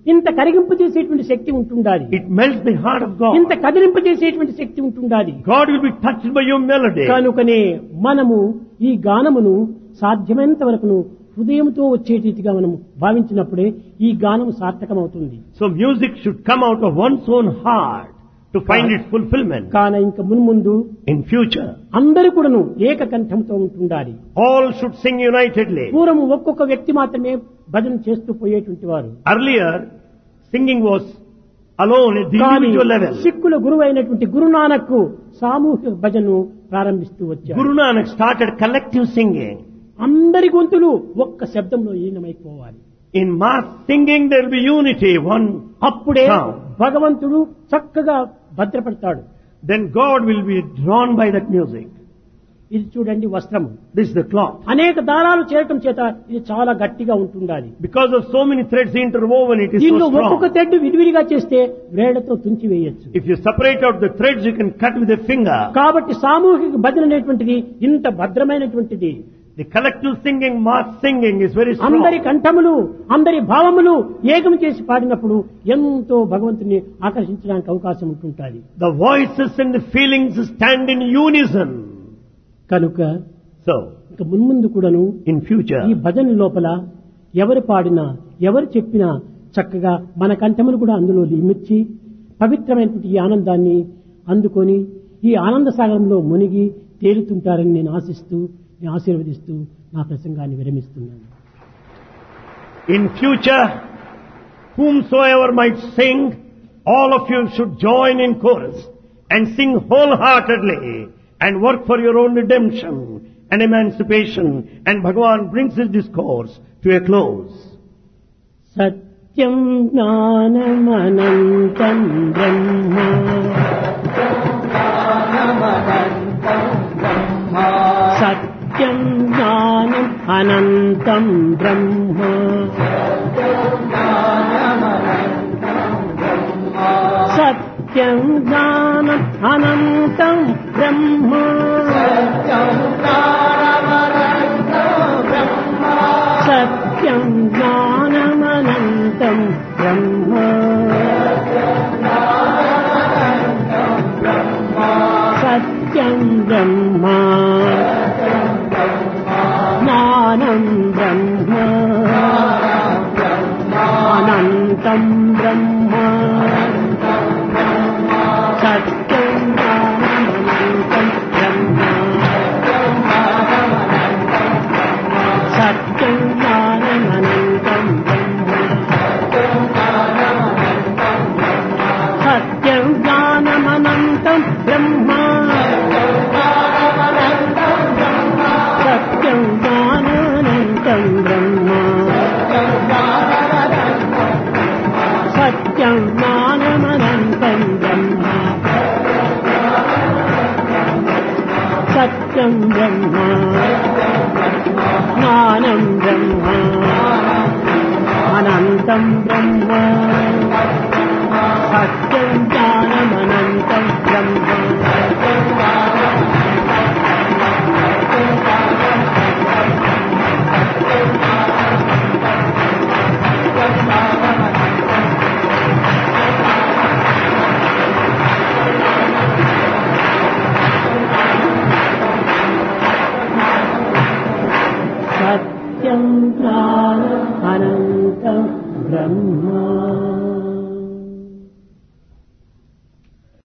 ఇంత కరిగింపు చేసేటువంటి శక్తి ఉంటుండాలి. It melts the heart of God. ఇంత కదిలింపు చేసేటువంటి శక్తి ఉంటుండాలి. God will be touched by your melody. కనుకనే మనము ఈ గానమును సాధ్యమైనంత వరకును హృదయంతో వచ్చే రీతిగా మనము భావించినప్పుడే ఈ గానం సార్థకమవుతుంది. So music should come out of one's own heart to find its fulfillment. కాన ఇంకా మున్ముందు In future, అందరూ కూడాను ఏకకంఠంతో ఉంటుండాలి. all should sing unitedly. పూర్వము ఒక్కొక్క వ్యక్తి మాత్రమే భజన చేస్తూ పోయేటువంటి వారు. Earlier, singing was alone at the కానీ individual level. సిక్కుల గురువు అయినటువంటి గురునానక్ సామూహిక భజనను ప్రారంభిస్తూ వచ్చారు. Guru Nanak started collective singing. అందరి గొంతులు ఒక్క శబ్దంలో ఈనమైపోవాలి. In mass singing there will be unity, one అప్పుడే sound. భగవంతుడు చక్కగా భద్రపడతాడు. Then God will be drawn by that music. ఇది చూడండి వస్త్రము. This is the cloth. అనేక దారాలు చేరటం చేత ఇది చాలా గట్టిగా ఉంటుండాలి. Because of so many threads interwoven, it is దీనిలో so ఒక్కొక్క strong. తెడ్డు విడివిడిగా చేస్తే వేళ్లతో తుంచి వేయొచ్చు. If you separate out the threads, you can cut with a finger. కాబట్టి సామూహిక భజన అనేటువంటిది ఇంత భద్రమైనటువంటిది. The collective singing, mass singing is very అందరి strong. కంఠములు అందరి భావములు ఏకం చేసి పాడినప్పుడు ఎంతో భగవంతుని ఆకర్షించడానికి అవకాశం ఉంటుంటుంది. The voices and the feelings stand in unison. కనుక So, ఇక మున్ముందు కూడాను in future, ఈ భజన లోపల ఎవరు పాడినా ఎవరు చెప్పినా చక్కగా మన కంఠములు కూడా అందులో లిమిచ్చి పవిత్రమైనటువంటి ఈ ఆనందాన్ని అందుకొని ఈ ఆనంద సాగరంలో మునిగి తేలుతుంటారని నేను ఆశిస్తూ నేను ఆశీర్వదిస్తూ నా ప్రసంగాన్ని విరమిస్తున్నాను. in future, whomsoever might sing, all of you should join in chorus and sing wholeheartedly and work for your own redemption and emancipation. And Bhagavan brings his discourse to a close. సత్యం జ్ఞానమనంతం బ్రహ్మ సత్యం జ్ఞానం అనంతం బ్రహ్మ సత్యం జ్ఞానం అనంతం బ్రహ్మ సత్యం జ్ఞానమనంతం బ్రహ్మ సత్యం బ్రహ్మ జ్ఞానం బ్రహ్మ అనంతం బ్రహ్మ సత్యం జ్ఞానమనంతం బ్రహ్మ సత్యం జ్ఞానమనంతం బ్రహ్మ సత్యం జ్ఞానమనంతం బ్రహ్మ సత్యం జ్ఞానానంతం బ్రహ్మ సత్యం జ్ఞానమనంతం బ్రహ్మ సత్యం బ్రహ్మ జ్ఞానం బ్రహ్మ అనంతం బ్రహ్మ సత్యం జ్ఞానమనంతం బ్రహ్మ సత్యం జ్ఞానం అనంతం బ్రహ్మ